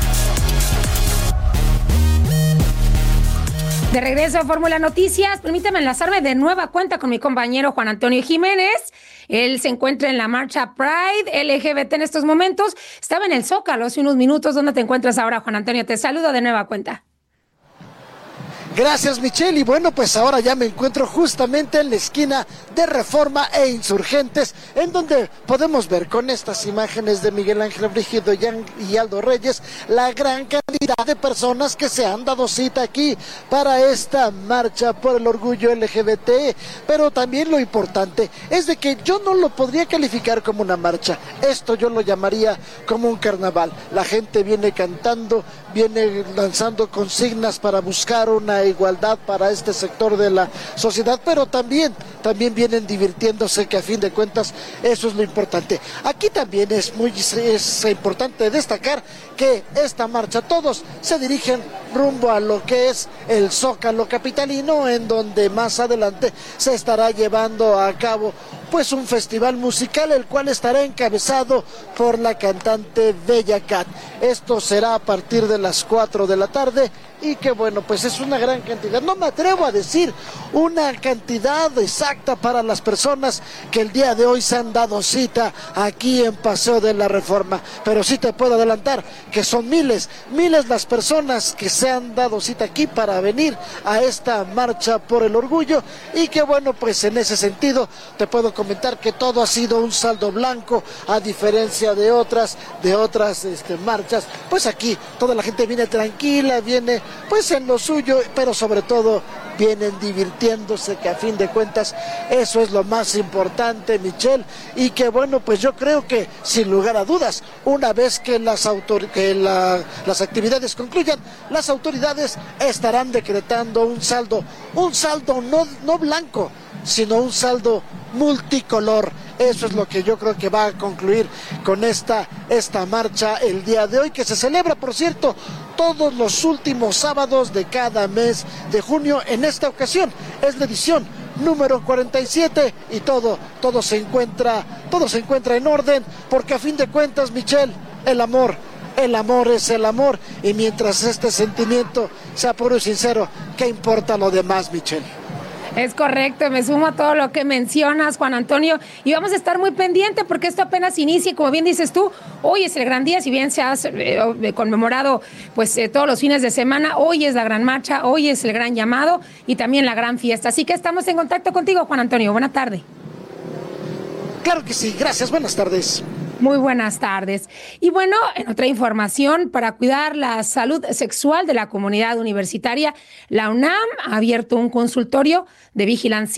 De regreso a Fórmula Noticias, permítame enlazarme de nueva cuenta con mi compañero Juan Antonio Jiménez. Él se encuentra en la marcha Pride LGBT en estos momentos. Estaba en el Zócalo hace unos minutos. ¿Dónde te encuentras ahora, Juan Antonio? Te saludo de nueva cuenta. Gracias, Michelle. Y bueno, pues ahora ya me encuentro justamente en la esquina de Reforma e Insurgentes, en donde podemos ver con estas imágenes de Miguel Ángel Brígido y Aldo Reyes la gran cantidad de personas que se han dado cita aquí para esta marcha por el orgullo LGBT. Pero también lo importante es de que yo no lo podría calificar como una marcha. Esto yo lo llamaría como un carnaval. La gente viene cantando, viene lanzando consignas para buscar una igualdad para este sector de la sociedad, pero también vienen divirtiéndose, que a fin de cuentas eso es lo importante. Aquí también es importante destacar que esta marcha todos se dirigen rumbo a lo que es el Zócalo capitalino, en donde más adelante se estará llevando a cabo pues un festival musical, el cual estará encabezado por la cantante Bella Cat. Esto será a partir de las 4 de la tarde y que bueno, pues es una gran cantidad. No me atrevo a decir una cantidad exacta para las personas que el día de hoy se han dado cita aquí en Paseo de la Reforma, pero sí te puedo adelantar que son miles las personas que se han dado cita aquí para venir a esta marcha por el orgullo, y que bueno, pues en ese sentido te puedo comentar que todo ha sido un saldo blanco, a diferencia de otras marchas. Pues aquí toda la gente viene tranquila, viene pues en lo suyo, pero sobre todo vienen divirtiéndose, que a fin de cuentas eso es lo más importante, Michelle. Y que bueno, pues yo creo que sin lugar a dudas, una vez que las actividades concluyan, las autoridades estarán decretando un saldo no blanco, sino un saldo multicolor. Eso es lo que yo creo que va a concluir con esta marcha el día de hoy, que se celebra, por cierto, todos los últimos sábados de cada mes de junio. En esta ocasión es la edición número 47 y todo se encuentra en orden, porque a fin de cuentas, Michelle, el amor es el amor, y mientras este sentimiento sea puro y sincero, ¿qué importa lo demás, Michelle? Es correcto, me sumo a todo lo que mencionas, Juan Antonio, y vamos a estar muy pendientes porque esto apenas inicia, y como bien dices tú, hoy es el gran día, si bien se ha conmemorado pues todos los fines de semana, hoy es la gran marcha, hoy es el gran llamado y también la gran fiesta, así que estamos en contacto contigo, Juan Antonio. Buena tarde. Claro que sí, gracias, buenas tardes. Muy buenas tardes. Y bueno, en otra información, para cuidar la salud sexual de la comunidad universitaria, la UNAM ha abierto un consultorio de vigilancia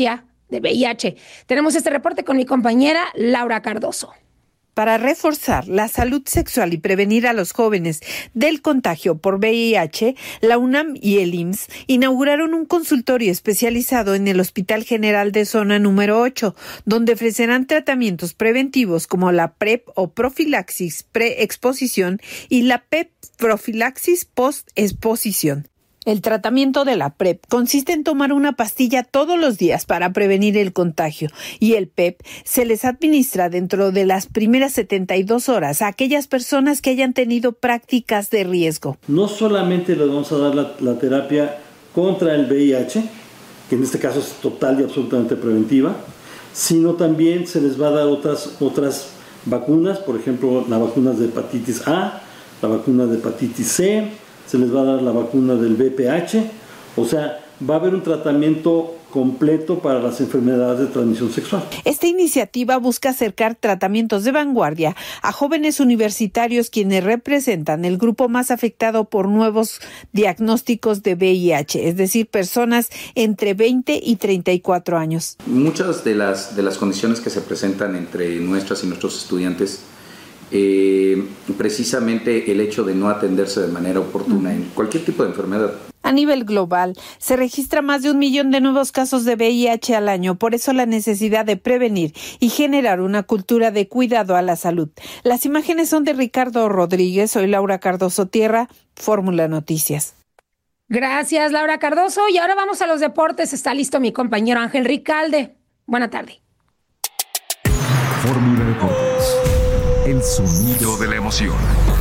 de VIH. Tenemos este reporte con mi compañera Laura Cardoso. Para reforzar la salud sexual y prevenir a los jóvenes del contagio por VIH, la UNAM y el IMSS inauguraron un consultorio especializado en el Hospital General de Zona número 8, donde ofrecerán tratamientos preventivos como la PrEP o profilaxis pre-exposición y la PEP profilaxis post-exposición. El tratamiento de la PrEP consiste en tomar una pastilla todos los días para prevenir el contagio y el PEP se les administra dentro de las primeras 72 horas a aquellas personas que hayan tenido prácticas de riesgo. No solamente les vamos a dar la terapia contra el VIH, que en este caso es total y absolutamente preventiva, sino también se les va a dar otras vacunas, por ejemplo, las vacunas de hepatitis A, la vacuna de hepatitis C, se les va a dar la vacuna del VPH, o sea, va a haber un tratamiento completo para las enfermedades de transmisión sexual. Esta iniciativa busca acercar tratamientos de vanguardia a jóvenes universitarios quienes representan el grupo más afectado por nuevos diagnósticos de VIH, es decir, personas entre 20 y 34 años. Muchas de las condiciones que se presentan entre nuestras y nuestros estudiantes, precisamente el hecho de no atenderse de manera oportuna en cualquier tipo de enfermedad. A nivel global, se registra más de 1 millón de nuevos casos de VIH al año, por eso la necesidad de prevenir y generar una cultura de cuidado a la salud. Las imágenes son de Ricardo Rodríguez, soy Laura Cardoso Tierra, Fórmula Noticias. Gracias, Laura Cardoso. Y ahora vamos a los deportes. Está listo mi compañero Ángel Ricalde. Buena tarde. Fórmula Deportes. El sonido de la emoción.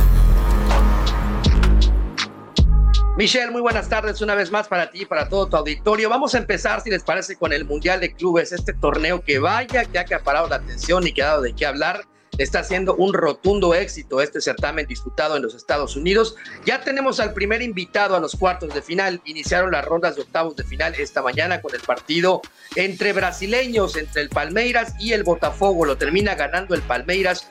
Michelle, muy buenas tardes una vez más para ti y para todo tu auditorio. Vamos a empezar, si les parece, con el Mundial de Clubes, este torneo que ha acaparado la atención y que ha dado de qué hablar. Está siendo un rotundo éxito este certamen disputado en los Estados Unidos. Ya tenemos al primer invitado a los cuartos de final. Iniciaron las rondas de octavos de final esta mañana con el partido entre brasileños, entre el Palmeiras y el Botafogo. Lo termina ganando el Palmeiras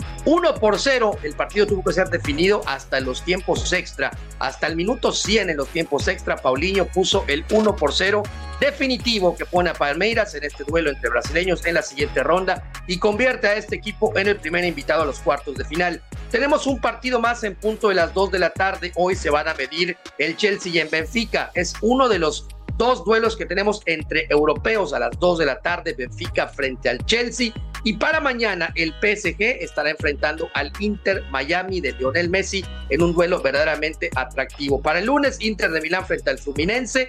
1-0. El partido tuvo que ser definido hasta los tiempos extra. Hasta el minuto 100 en los tiempos extra, Paulinho puso el 1-0 definitivo que pone a Palmeiras en este duelo entre brasileños en la siguiente ronda y convierte a este equipo en el primer invitado a los cuartos de final. Tenemos un partido más en punto de las 2 de la tarde. Hoy se van a medir el Chelsea y en Benfica. Es uno de los 2 duelos que tenemos entre europeos a las 2 de la tarde. Benfica frente al Chelsea. Y para mañana el PSG estará enfrentando al Inter Miami de Lionel Messi en un duelo verdaderamente atractivo. Para el lunes, Inter de Milán frente al Fluminense.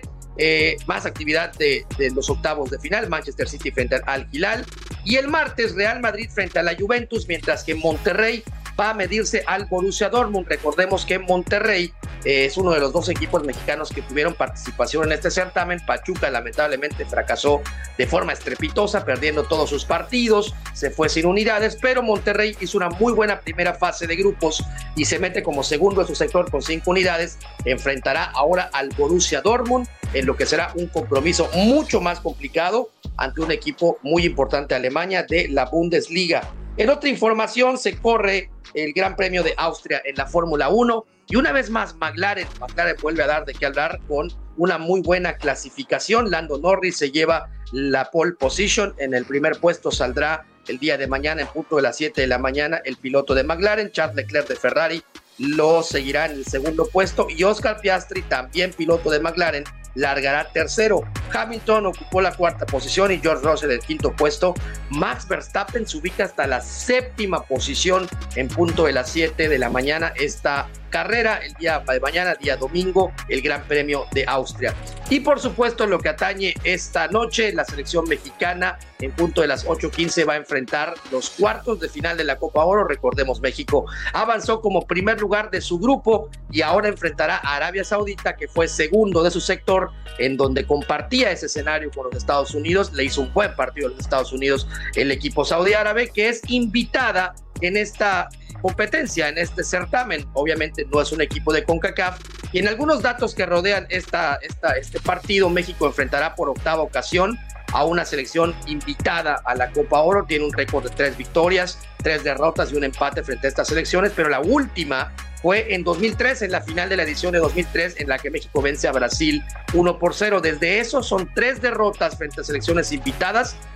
Más actividad de los octavos de final, Manchester City frente al Hilal, y el martes Real Madrid frente a la Juventus, mientras que Monterrey va a medirse al Borussia Dortmund. Recordemos que Monterrey es uno de los 2 equipos mexicanos que tuvieron participación en este certamen. Pachuca lamentablemente fracasó de forma estrepitosa, perdiendo todos sus partidos, se fue sin unidades, pero Monterrey hizo una muy buena primera fase de grupos y se mete como segundo en su sector con 5 unidades. Enfrentará ahora al Borussia Dortmund en lo que será un compromiso mucho más complicado ante un equipo muy importante de Alemania de la Bundesliga. En otra información, se corre el Gran Premio de Austria en la Fórmula 1 y una vez más McLaren vuelve a dar de qué hablar con una muy buena clasificación. Lando Norris se lleva la pole position, en el primer puesto saldrá el día de mañana en punto de las 7 de la mañana el piloto de McLaren. Charles Leclerc de Ferrari lo seguirá en el segundo puesto y Oscar Piastri, también piloto de McLaren, largará tercero. Hamilton ocupó la cuarta posición y George Russell el quinto puesto. Max Verstappen se ubica hasta la séptima posición en punto de las 7 de la mañana esta carrera, el día de mañana, día domingo, el Gran Premio de Austria. Y por supuesto, lo que atañe esta noche, la selección mexicana en punto de las 8:15 va a enfrentar los cuartos de final de la Copa Oro. Recordemos, México avanzó como primer lugar de su grupo y ahora enfrentará a Arabia Saudita, que fue segundo de su sector, en donde compartía ese escenario con los Estados Unidos. Le hizo un buen partido a los Estados Unidos el equipo saudí árabe, que es invitada en esta competencia, en este certamen. Obviamente no es un equipo de CONCACAF, y en algunos datos que rodean este partido, México enfrentará por octava ocasión a una selección invitada a la Copa Oro. Tiene un récord de 3 victorias, 3 derrotas y un empate frente a estas selecciones, pero la última fue en 2003, en la final de la edición de 2003, en la que México vence a Brasil 1-0. Desde eso son 3 derrotas frente a selecciones invitadas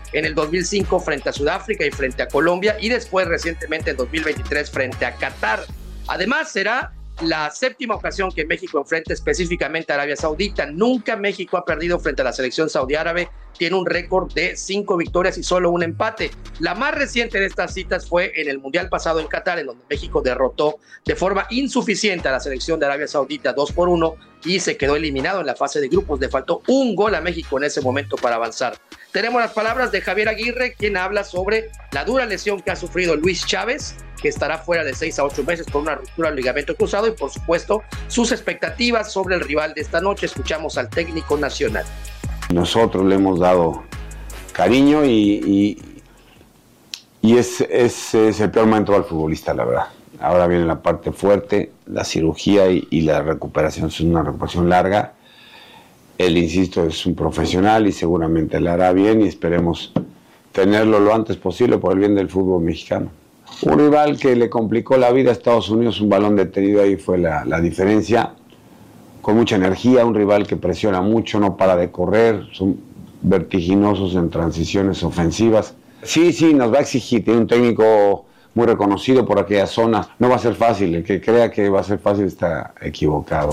en el 2005 frente a Sudáfrica y frente a Colombia, y después recientemente en 2023 frente a Qatar. Además, será la 7ª ocasión que México enfrenta específicamente a Arabia Saudita. Nunca México ha perdido frente a la selección saudí-árabe. Tiene un récord de 5 victorias y solo un empate. La más reciente de estas citas fue en el Mundial pasado en Qatar, en donde México derrotó de forma insuficiente a la selección de Arabia Saudita 2-1 y se quedó eliminado en la fase de grupos. Le faltó un gol a México en ese momento para avanzar. Tenemos las palabras de Javier Aguirre, quien habla sobre la dura lesión que ha sufrido Luis Chávez, que estará fuera de 6 a 8 meses por una ruptura del ligamento cruzado, y por supuesto sus expectativas sobre el rival de esta noche. Escuchamos al técnico nacional. Nosotros le hemos dado cariño y es el peor momento al futbolista, la verdad. Ahora viene la parte fuerte, la cirugía y la recuperación. Es una recuperación larga. Él, insisto, es un profesional y seguramente le hará bien, y esperemos tenerlo lo antes posible por el bien del fútbol mexicano. Un rival que le complicó la vida a Estados Unidos, un balón detenido ahí fue la diferencia, con mucha energía, un rival que presiona mucho, no para de correr, son vertiginosos en transiciones ofensivas. Sí, nos va a exigir, tiene un técnico muy reconocido por aquella zona, no va a ser fácil, el que crea que va a ser fácil está equivocado.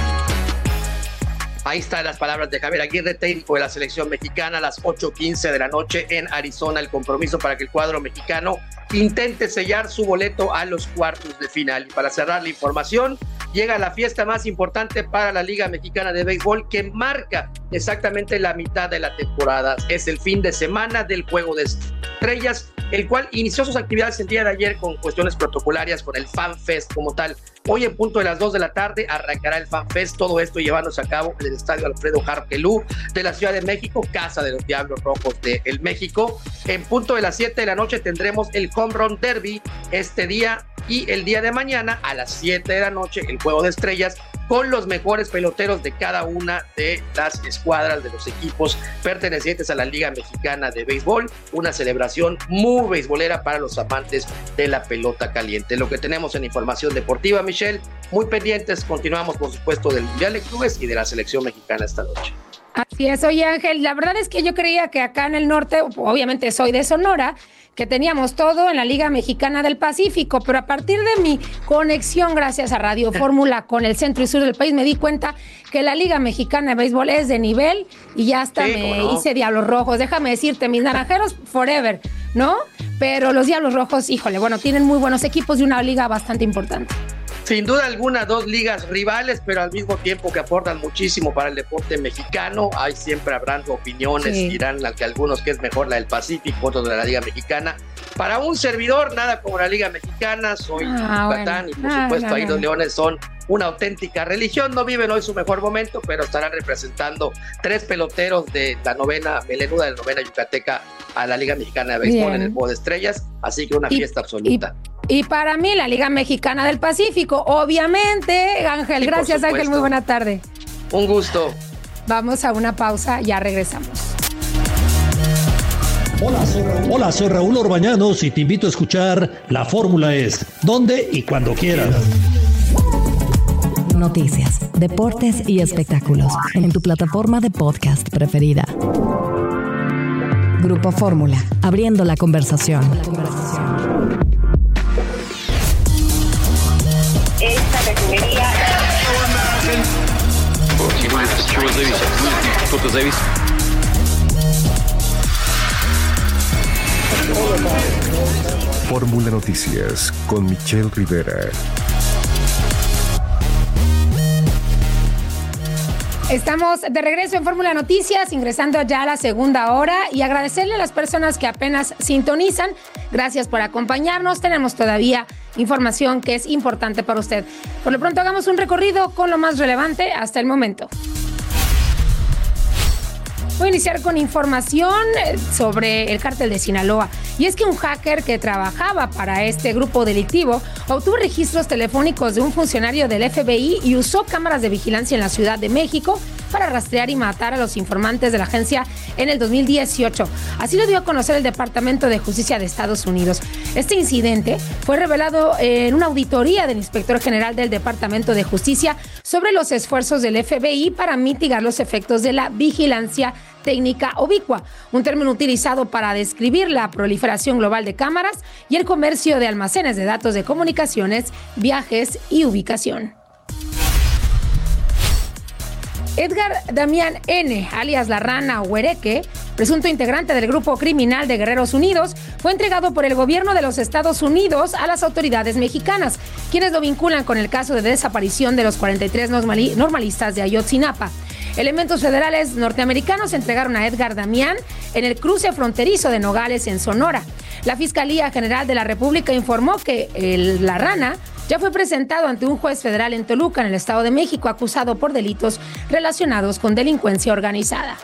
Ahí están las palabras de Javier Aguirre, técnico de la selección mexicana. A las 8:15 de la noche en Arizona, el compromiso para que el cuadro mexicano intente sellar su boleto a los cuartos de final. Y para cerrar la información, llega la fiesta más importante para la Liga Mexicana de Béisbol, que marca exactamente la mitad de la temporada. Es el fin de semana del Juego de Estrellas, el cual inició sus actividades el día de ayer con cuestiones protocolarias, con el Fan Fest como tal. Hoy en punto de las 2 de la tarde arrancará el Fan Fest, todo esto llevándose a cabo en el Estadio Alfredo Harpelú de la Ciudad de México, casa de los Diablos Rojos de el México. En punto de las 7 de la noche tendremos el Home Run Derby este día, y el día de mañana a las 7 de la noche el Juego de Estrellas, con los mejores peloteros de cada una de las escuadras de los equipos pertenecientes a la Liga Mexicana de Béisbol. Una celebración muy beisbolera para los amantes de la pelota caliente. Lo que tenemos en información deportiva, Michelle, muy pendientes. Continuamos, por supuesto, del Mundial de Clubes y de la selección mexicana esta noche. Así es. Oye, Ángel, la verdad es que yo creía que acá en el norte, obviamente soy de Sonora, que teníamos todo en la Liga Mexicana del Pacífico, pero a partir de mi conexión gracias a Radio Fórmula con el centro y sur del país, me di cuenta que la Liga Mexicana de Béisbol es de nivel, y ya hasta hice Diablos Rojos. Déjame decirte, mis naranjeros forever, ¿no? Pero los Diablos Rojos, híjole, bueno, tienen muy buenos equipos y una liga bastante importante. Sin duda alguna, 2 ligas rivales, pero al mismo tiempo que aportan muchísimo para el deporte mexicano. Ahí siempre habrán opiniones, dirán que algunos que es mejor la del Pacífico, otros de la Liga Mexicana. Para un servidor, nada como la Liga Mexicana. Soy Yucatán, y por supuesto ahí los Leones son una auténtica religión. No viven hoy su mejor momento, pero estarán representando 3 peloteros de la novena melenuda, de la novena yucateca, a la Liga Mexicana de Béisbol en el Juego de Estrellas, así que una fiesta absoluta. Y para mí la Liga Mexicana del Pacífico, obviamente. Ángel, gracias Ángel, muy buena tarde. Un gusto. Vamos a una pausa, ya regresamos. Hola, soy Raúl Orbañanos y te invito a escuchar La Fórmula Es, donde y cuando quieras. Noticias, deportes y espectáculos en tu plataforma de podcast preferida. Grupo Fórmula, abriendo la conversación. Esta refinería. Fórmula Noticias con Michelle Rivera. Estamos de regreso en Fórmula Noticias, ingresando ya a la segunda hora, y agradecerle a las personas que apenas sintonizan. Gracias por acompañarnos. Tenemos todavía información que es importante para usted. Por lo pronto, hagamos un recorrido con lo más relevante hasta el momento. Voy a iniciar con información sobre el cártel de Sinaloa. Y es que un hacker que trabajaba para este grupo delictivo obtuvo registros telefónicos de un funcionario del FBI y usó cámaras de vigilancia en la Ciudad de México para rastrear y matar a los informantes de la agencia en el 2018. Así lo dio a conocer el Departamento de Justicia de Estados Unidos. Este incidente fue revelado en una auditoría del inspector general del Departamento de Justicia sobre los esfuerzos del FBI para mitigar los efectos de la vigilancia técnica ubicua, un término utilizado para describir la proliferación global de cámaras y el comercio de almacenes de datos de comunicaciones, viajes y ubicación. Edgar Damián N., alias La Rana Huereque, presunto integrante del grupo criminal de Guerreros Unidos, fue entregado por el gobierno de los Estados Unidos a las autoridades mexicanas, quienes lo vinculan con el caso de desaparición de los 43 normalistas de Ayotzinapa. Elementos federales norteamericanos entregaron a Edgar Damián en el cruce fronterizo de Nogales, en Sonora. La Fiscalía General de la República informó que La Rana ya fue presentado ante un juez federal en Toluca, en el Estado de México, acusado por delitos relacionados con delincuencia organizada.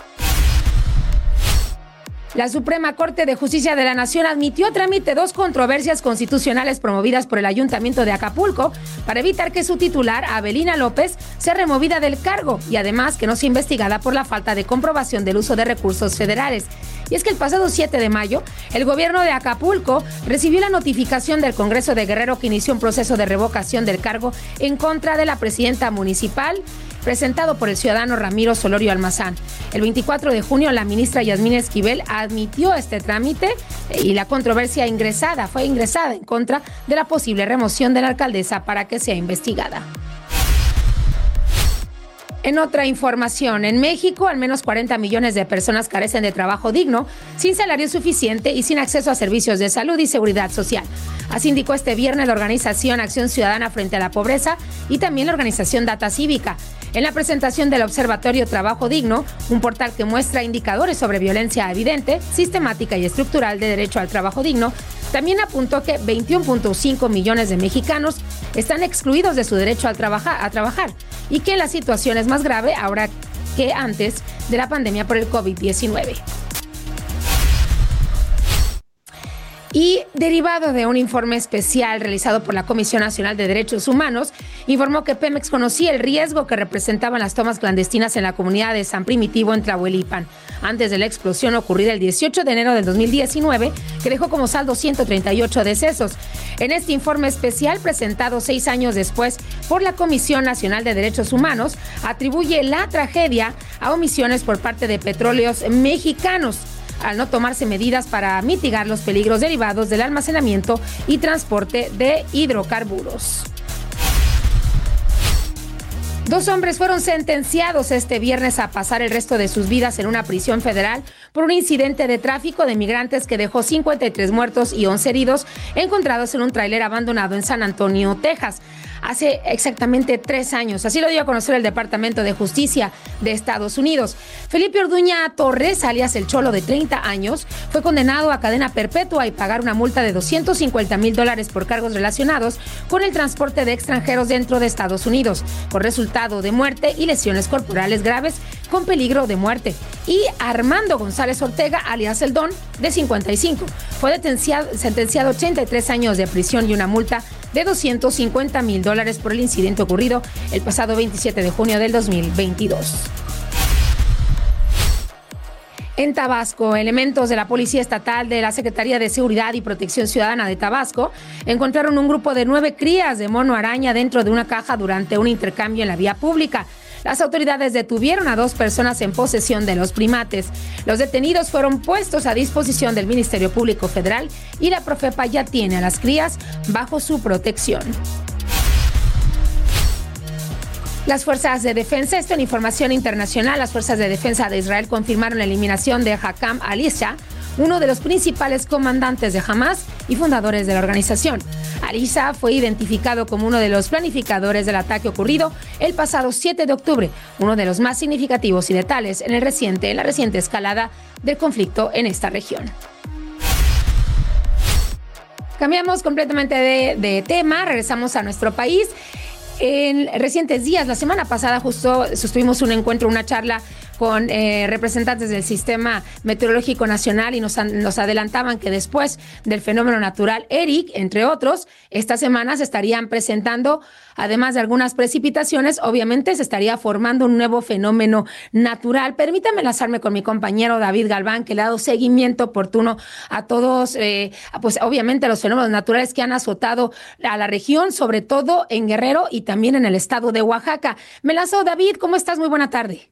La Suprema Corte de Justicia de la Nación admitió a trámite 2 controversias constitucionales promovidas por el Ayuntamiento de Acapulco para evitar que su titular, Abelina López, sea removida del cargo y además que no sea investigada por la falta de comprobación del uso de recursos federales. Y es que el pasado 7 de mayo, el gobierno de Acapulco recibió la notificación del Congreso de Guerrero que inició un proceso de revocación del cargo en contra de la presidenta municipal, presentado por el ciudadano Ramiro Solorio Almazán. El 24 de junio, la ministra Yasmín Esquivel admitió este trámite y la controversia fue ingresada en contra de la posible remoción de la alcaldesa para que sea investigada. En otra información, en México, al menos 40 millones de personas carecen de trabajo digno, sin salario suficiente y sin acceso a servicios de salud y seguridad social. Así indicó este viernes la organización Acción Ciudadana Frente a la Pobreza y también la organización Data Cívica. En la presentación del Observatorio Trabajo Digno, un portal que muestra indicadores sobre violencia evidente, sistemática y estructural de derecho al trabajo digno, también apuntó que 21.5 millones de mexicanos están excluidos de su derecho a trabajar y que la situación es más grave ahora que antes de la pandemia por el COVID-19. Y derivado de un informe especial realizado por la Comisión Nacional de Derechos Humanos, informó que Pemex conocía el riesgo que representaban las tomas clandestinas en la comunidad de San Primitivo, en Tlahuelipan, antes de la explosión ocurrida el 18 de enero del 2019, que dejó como saldo 138 decesos. En este informe especial, presentado 6 años después por la Comisión Nacional de Derechos Humanos, atribuye la tragedia a omisiones por parte de Petróleos Mexicanos, al no tomarse medidas para mitigar los peligros derivados del almacenamiento y transporte de hidrocarburos. 2 hombres fueron sentenciados este viernes a pasar el resto de sus vidas en una prisión federal por un incidente de tráfico de migrantes que dejó 53 muertos y 11 heridos encontrados en un tráiler abandonado en San Antonio, Texas, hace exactamente 3 años. Así lo dio a conocer el Departamento de Justicia de Estados Unidos. Felipe Orduña Torres, alias El Cholo, de 30 años, fue condenado a cadena perpetua y pagar una multa de $250,000 por cargos relacionados con el transporte de extranjeros dentro de Estados Unidos, con resultado de muerte y lesiones corporales graves con peligro de muerte. Y Armando González Ortega, alias El Don, de 55, fue sentenciado a 83 años de prisión y una multa de $250,000 por el incidente ocurrido el pasado 27 de junio del 2022. En Tabasco, elementos de la Policía Estatal de la Secretaría de Seguridad y Protección Ciudadana de Tabasco encontraron un grupo de 9 crías de mono araña dentro de una caja durante un intercambio en la vía pública. Las autoridades detuvieron a 2 personas en posesión de los primates. Los detenidos fueron puestos a disposición del Ministerio Público Federal y la Profepa ya tiene a las crías bajo su protección. Las fuerzas de defensa, esto en información internacional, las fuerzas de defensa de Israel confirmaron la eliminación de Hakam Al-Issa, uno de los principales comandantes de Hamas y fundadores de la organización. Al-Issa fue identificado como uno de los planificadores del ataque ocurrido el pasado 7 de octubre, uno de los más significativos y letales en la reciente escalada del conflicto en esta región. Cambiamos completamente de tema, regresamos a nuestro país. En recientes días, la semana pasada justo sostuvimos un encuentro, una charla con representantes del Sistema Meteorológico Nacional y nos adelantaban que después del fenómeno natural Eric, entre otros, esta semana se estarían presentando, además de algunas precipitaciones, obviamente se estaría formando un nuevo fenómeno natural. Permítame enlazarme con mi compañero David Galván, que le ha dado seguimiento oportuno a todos, pues obviamente a los fenómenos naturales que han azotado a la región, sobre todo en Guerrero y también en el estado de Oaxaca. Me enlazo, David, ¿cómo estás? Muy buena tarde.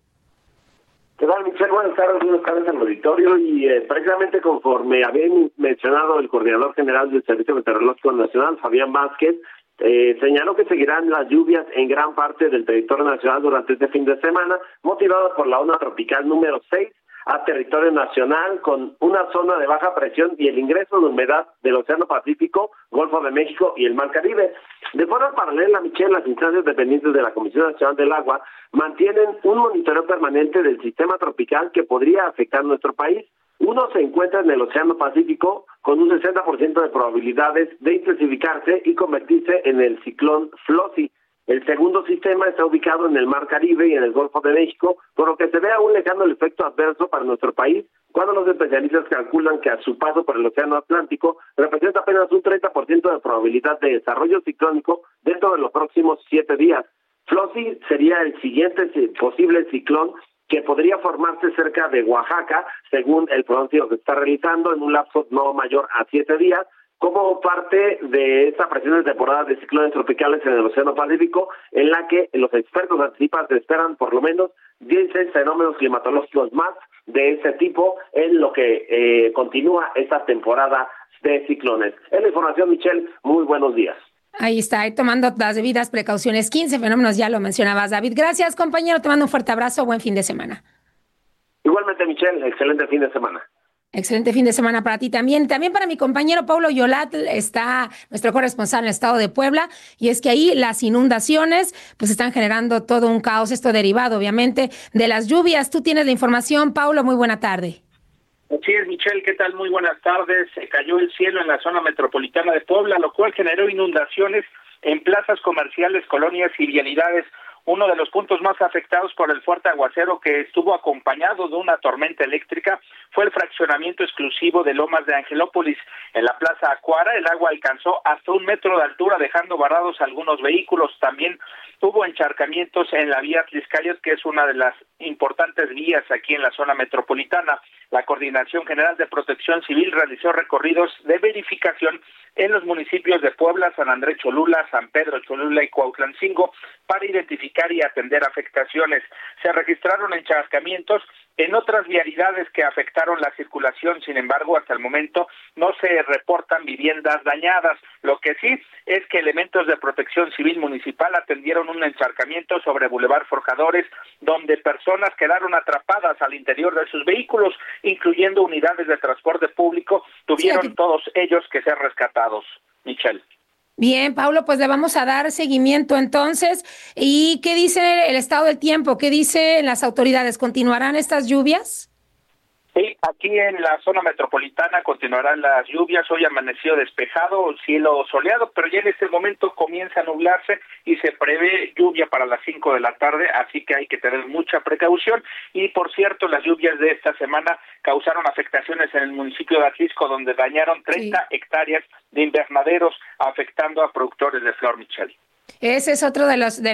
¿Qué tal, Michelle? Buenas tardes al auditorio. Y precisamente conforme había mencionado el coordinador general del Servicio Meteorológico Nacional, Fabián Vázquez, señaló que seguirán las lluvias en gran parte del territorio nacional durante este fin de semana, motivadas por la onda tropical número 6 a territorio nacional, con una zona de baja presión y el ingreso de humedad del Océano Pacífico, Golfo de México y el Mar Caribe. De forma paralela, Michelle, las instancias dependientes de la Comisión Nacional del Agua mantienen un monitoreo permanente del sistema tropical que podría afectar nuestro país. Uno se encuentra en el Océano Pacífico con un 60% de probabilidades de intensificarse y convertirse en el ciclón Flossie. El segundo sistema está ubicado en el Mar Caribe y en el Golfo de México, por lo que se ve aún lejano el efecto adverso para nuestro país, cuando los especialistas calculan que a su paso por el Océano Atlántico representa apenas un 30% de probabilidad de desarrollo ciclónico dentro de los próximos 7 días. Flossie sería el siguiente posible ciclón que podría formarse cerca de Oaxaca, según el pronóstico que se está realizando, en un lapso no mayor a 7 días, como parte de esta presión de temporada de ciclones tropicales en el Océano Pacífico, en la que los expertos anticipan se esperan por lo menos 16 fenómenos climatológicos más de este tipo en lo que continúa esta temporada de ciclones. Es la información, Michelle. Muy buenos días. Ahí está, ahí tomando las debidas precauciones. 15 fenómenos, ya lo mencionabas, David. Gracias, compañero. Te mando un fuerte abrazo. Buen fin de semana. Igualmente, Michelle. Excelente fin de semana. Excelente fin de semana para ti también. También para mi compañero Paulo Yolat, está nuestro corresponsal en el estado de Puebla, y es que ahí las inundaciones pues están generando todo un caos, esto derivado obviamente de las lluvias. Tú tienes la información, Paulo, muy buena tarde. Así es, Michelle, ¿qué tal? Muy buenas tardes. Se cayó el cielo en la zona metropolitana de Puebla, lo cual generó inundaciones en plazas comerciales, colonias y vialidades. Uno de los puntos más afectados por el fuerte aguacero, que estuvo acompañado de una tormenta eléctrica, fue el fraccionamiento exclusivo de Lomas de Angelópolis. En la Plaza Acuara, el agua alcanzó hasta 1 metro de altura, dejando varados algunos vehículos. También hubo encharcamientos en la vía Tliscayos, que es una de las importantes vías aquí en la zona metropolitana. La Coordinación General de Protección Civil realizó recorridos de verificación en los municipios de Puebla, San Andrés Cholula, San Pedro Cholula y Cuautlancingo para identificar y atender afectaciones. Se registraron encharcamientos en otras vialidades que afectaron la circulación. Sin embargo, hasta el momento no se reportan viviendas dañadas. Lo que sí es que elementos de Protección Civil Municipal atendieron un encharcamiento sobre Boulevard Forjadores, donde personas quedaron atrapadas al interior de sus vehículos, incluyendo unidades de transporte público. Tuvieron todos ellos que ser rescatados. Michelle. Bien, Paulo, pues le vamos a dar seguimiento entonces. ¿Y qué dice el estado del tiempo? ¿Qué dicen las autoridades? ¿Continuarán estas lluvias? Sí, aquí en la zona metropolitana continuarán las lluvias. Hoy amaneció despejado, cielo soleado, pero ya en este momento comienza a nublarse y se prevé lluvia para las 5 de la tarde, así que hay que tener mucha precaución. Y por cierto, las lluvias de esta semana causaron afectaciones en el municipio de Atlisco, donde dañaron 30 hectáreas de invernaderos, afectando a productores de flor, Michelle. Ese es otro de las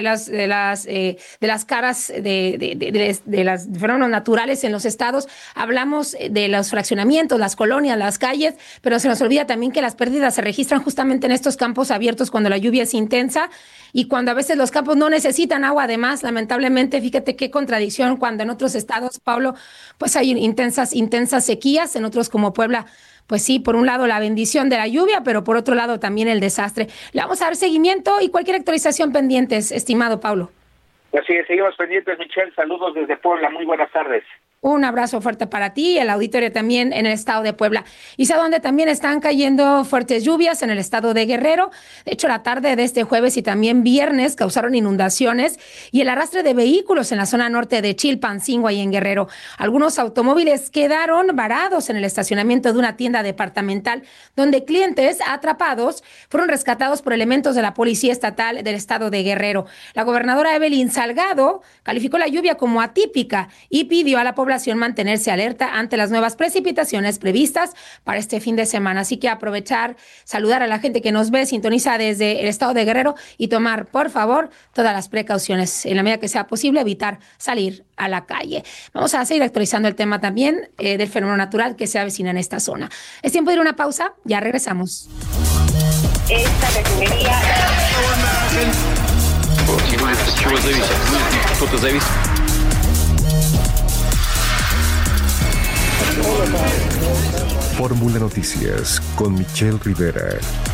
caras de los fenómenos naturales en los estados. Hablamos de los fraccionamientos, las colonias, las calles, pero se nos olvida también que las pérdidas se registran justamente en estos campos abiertos cuando la lluvia es intensa y cuando a veces los campos no necesitan agua. Además, lamentablemente, fíjate qué contradicción cuando en otros estados, Pablo, pues hay intensas sequías, en otros como Puebla. Pues sí, por un lado la bendición de la lluvia, pero por otro lado también el desastre. Le vamos a dar seguimiento y cualquier actualización pendientes, estimado Paulo. Así es, seguimos pendientes, Michelle. Saludos desde Puebla. Muy buenas tardes. Un abrazo fuerte para ti y el auditorio también en el estado de Puebla. Y sé dónde también están cayendo fuertes lluvias en el estado de Guerrero. De hecho, la tarde de este jueves y también viernes causaron inundaciones y el arrastre de vehículos en la zona norte de Chilpancingo y en Guerrero. Algunos automóviles quedaron varados en el estacionamiento de una tienda departamental donde clientes atrapados fueron rescatados por elementos de la Policía Estatal del estado de Guerrero. La gobernadora Evelyn Salgado calificó la lluvia como atípica y pidió a la población mantenerse alerta ante las nuevas precipitaciones previstas para este fin de semana. Así que aprovechar, saludar a la gente que nos ve, sintoniza desde el estado de Guerrero y tomar, por favor, todas las precauciones. En la medida que sea posible, evitar salir a la calle. Vamos a seguir actualizando el tema también del fenómeno natural que se avecina en esta zona. Es tiempo de ir a una pausa, ya regresamos. Esta refinería... Fórmula Noticias con Michelle Rivera.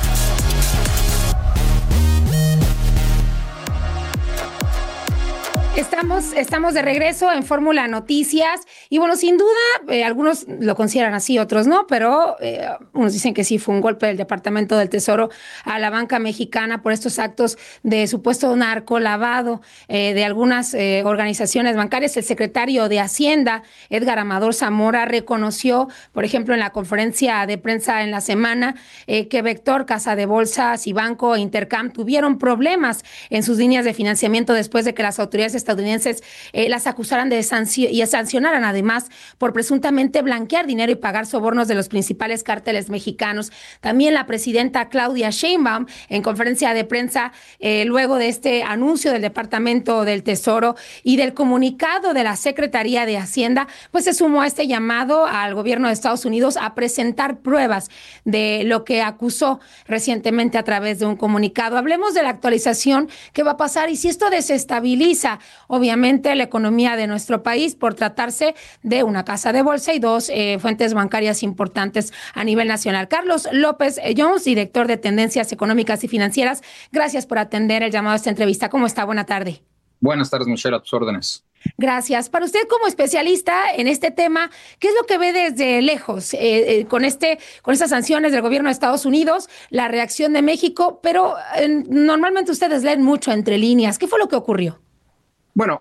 Estamos de regreso en Fórmula Noticias y bueno, sin duda, algunos lo consideran así, otros no, pero unos dicen que sí fue un golpe del Departamento del Tesoro a la banca mexicana por estos actos de supuesto narcolavado de algunas organizaciones bancarias. El secretario de Hacienda, Edgar Amador Zamora, reconoció, por ejemplo, en la conferencia de prensa en la semana, que Vector, Casa de Bolsas y Banco Intercam tuvieron problemas en sus líneas de financiamiento después de que las autoridades estadounidenses las acusaran y sancionaran además por presuntamente blanquear dinero y pagar sobornos de los principales cárteles mexicanos. También la presidenta Claudia Sheinbaum, en conferencia de prensa, luego de este anuncio del Departamento del Tesoro y del comunicado de la Secretaría de Hacienda, pues se sumó a este llamado al gobierno de Estados Unidos a presentar pruebas de lo que acusó recientemente a través de un comunicado. Hablemos de la actualización, qué va a pasar y si esto desestabiliza obviamente la economía de nuestro país por tratarse de una casa de bolsa y dos fuentes bancarias importantes a nivel nacional. Carlos López Jones, director de Tendencias Económicas y Financieras, gracias por atender el llamado a esta entrevista. ¿Cómo está? Buena tarde. Buenas tardes, Michelle, a tus órdenes. Gracias. Para usted como especialista en este tema, ¿qué es lo que ve desde lejos con estas sanciones del gobierno de Estados Unidos, la reacción de México? Pero normalmente ustedes leen mucho entre líneas. ¿Qué fue lo que ocurrió? Bueno,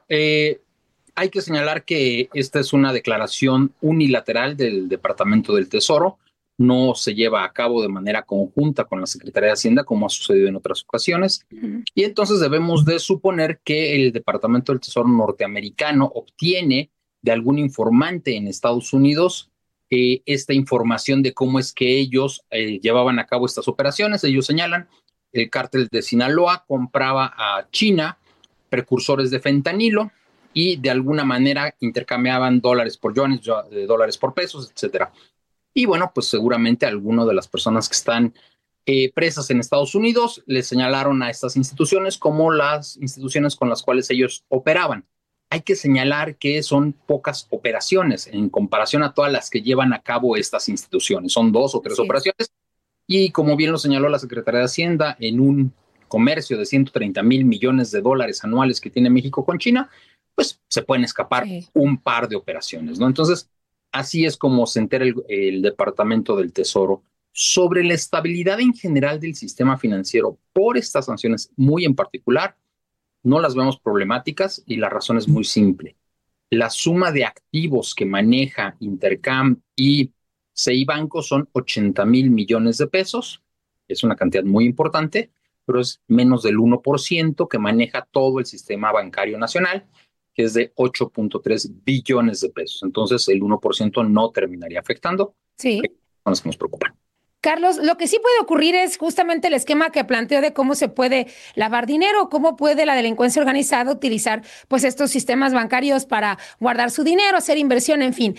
hay que señalar que esta es una declaración unilateral del Departamento del Tesoro. No se lleva a cabo de manera conjunta con la Secretaría de Hacienda, como ha sucedido en otras ocasiones. Y entonces debemos de suponer que el Departamento del Tesoro norteamericano obtiene de algún informante en Estados Unidos esta información de cómo es que ellos llevaban a cabo estas operaciones. Ellos señalan, el cártel de Sinaloa compraba a China precursores de fentanilo y de alguna manera intercambiaban dólares por yuanes, dólares por pesos, etcétera. Y bueno, pues seguramente algunas de las personas que están presas en Estados Unidos les señalaron a estas instituciones como las instituciones con las cuales ellos operaban. Hay que señalar que son pocas operaciones en comparación a todas las que llevan a cabo estas instituciones. Son 2 o 3 operaciones y como bien lo señaló la Secretaría de Hacienda, en un comercio de 130 mil millones de dólares anuales que tiene México con China, pues se pueden escapar un par de operaciones, ¿no? Entonces, así es como se entera el Departamento del Tesoro sobre la estabilidad en general del sistema financiero por estas sanciones muy en particular. No las vemos problemáticas y la razón es muy simple. La suma de activos que maneja Intercam y CI Banco son 80 mil millones de pesos. Es una cantidad muy importante, pero es menos del 1% que maneja todo el sistema bancario nacional, que es de 8.3 billones de pesos. Entonces, el 1% no terminaría afectando. Sí. Son las que nos preocupan. Carlos, lo que sí puede ocurrir es justamente el esquema que planteó de cómo se puede lavar dinero, cómo puede la delincuencia organizada utilizar pues estos sistemas bancarios para guardar su dinero, hacer inversión, en fin.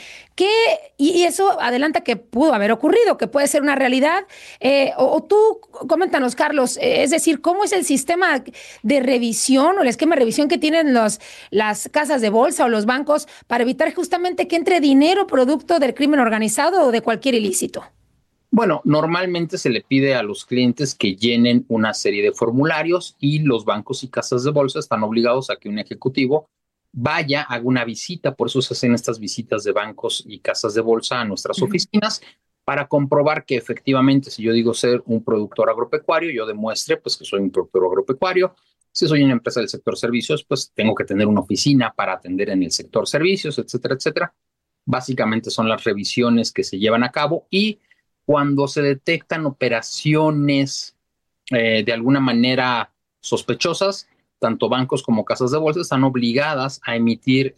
Y eso adelanta que pudo haber ocurrido, que puede ser una realidad. O tú, coméntanos, Carlos, es decir, ¿cómo es el sistema de revisión o el esquema de revisión que tienen las casas de bolsa o los bancos para evitar justamente que entre dinero producto del crimen organizado o de cualquier ilícito? Bueno, normalmente se le pide a los clientes que llenen una serie de formularios y los bancos y casas de bolsa están obligados a que un ejecutivo vaya, haga una visita, por eso se hacen estas visitas de bancos y casas de bolsa a nuestras oficinas, para comprobar que efectivamente, si yo digo ser un productor agropecuario, yo demuestre pues que soy un productor agropecuario. Si soy una empresa del sector servicios, pues tengo que tener una oficina para atender en el sector servicios, etcétera, etcétera. Básicamente son las revisiones que se llevan a cabo, y cuando se detectan operaciones de alguna manera sospechosas, tanto bancos como casas de bolsa están obligadas a emitir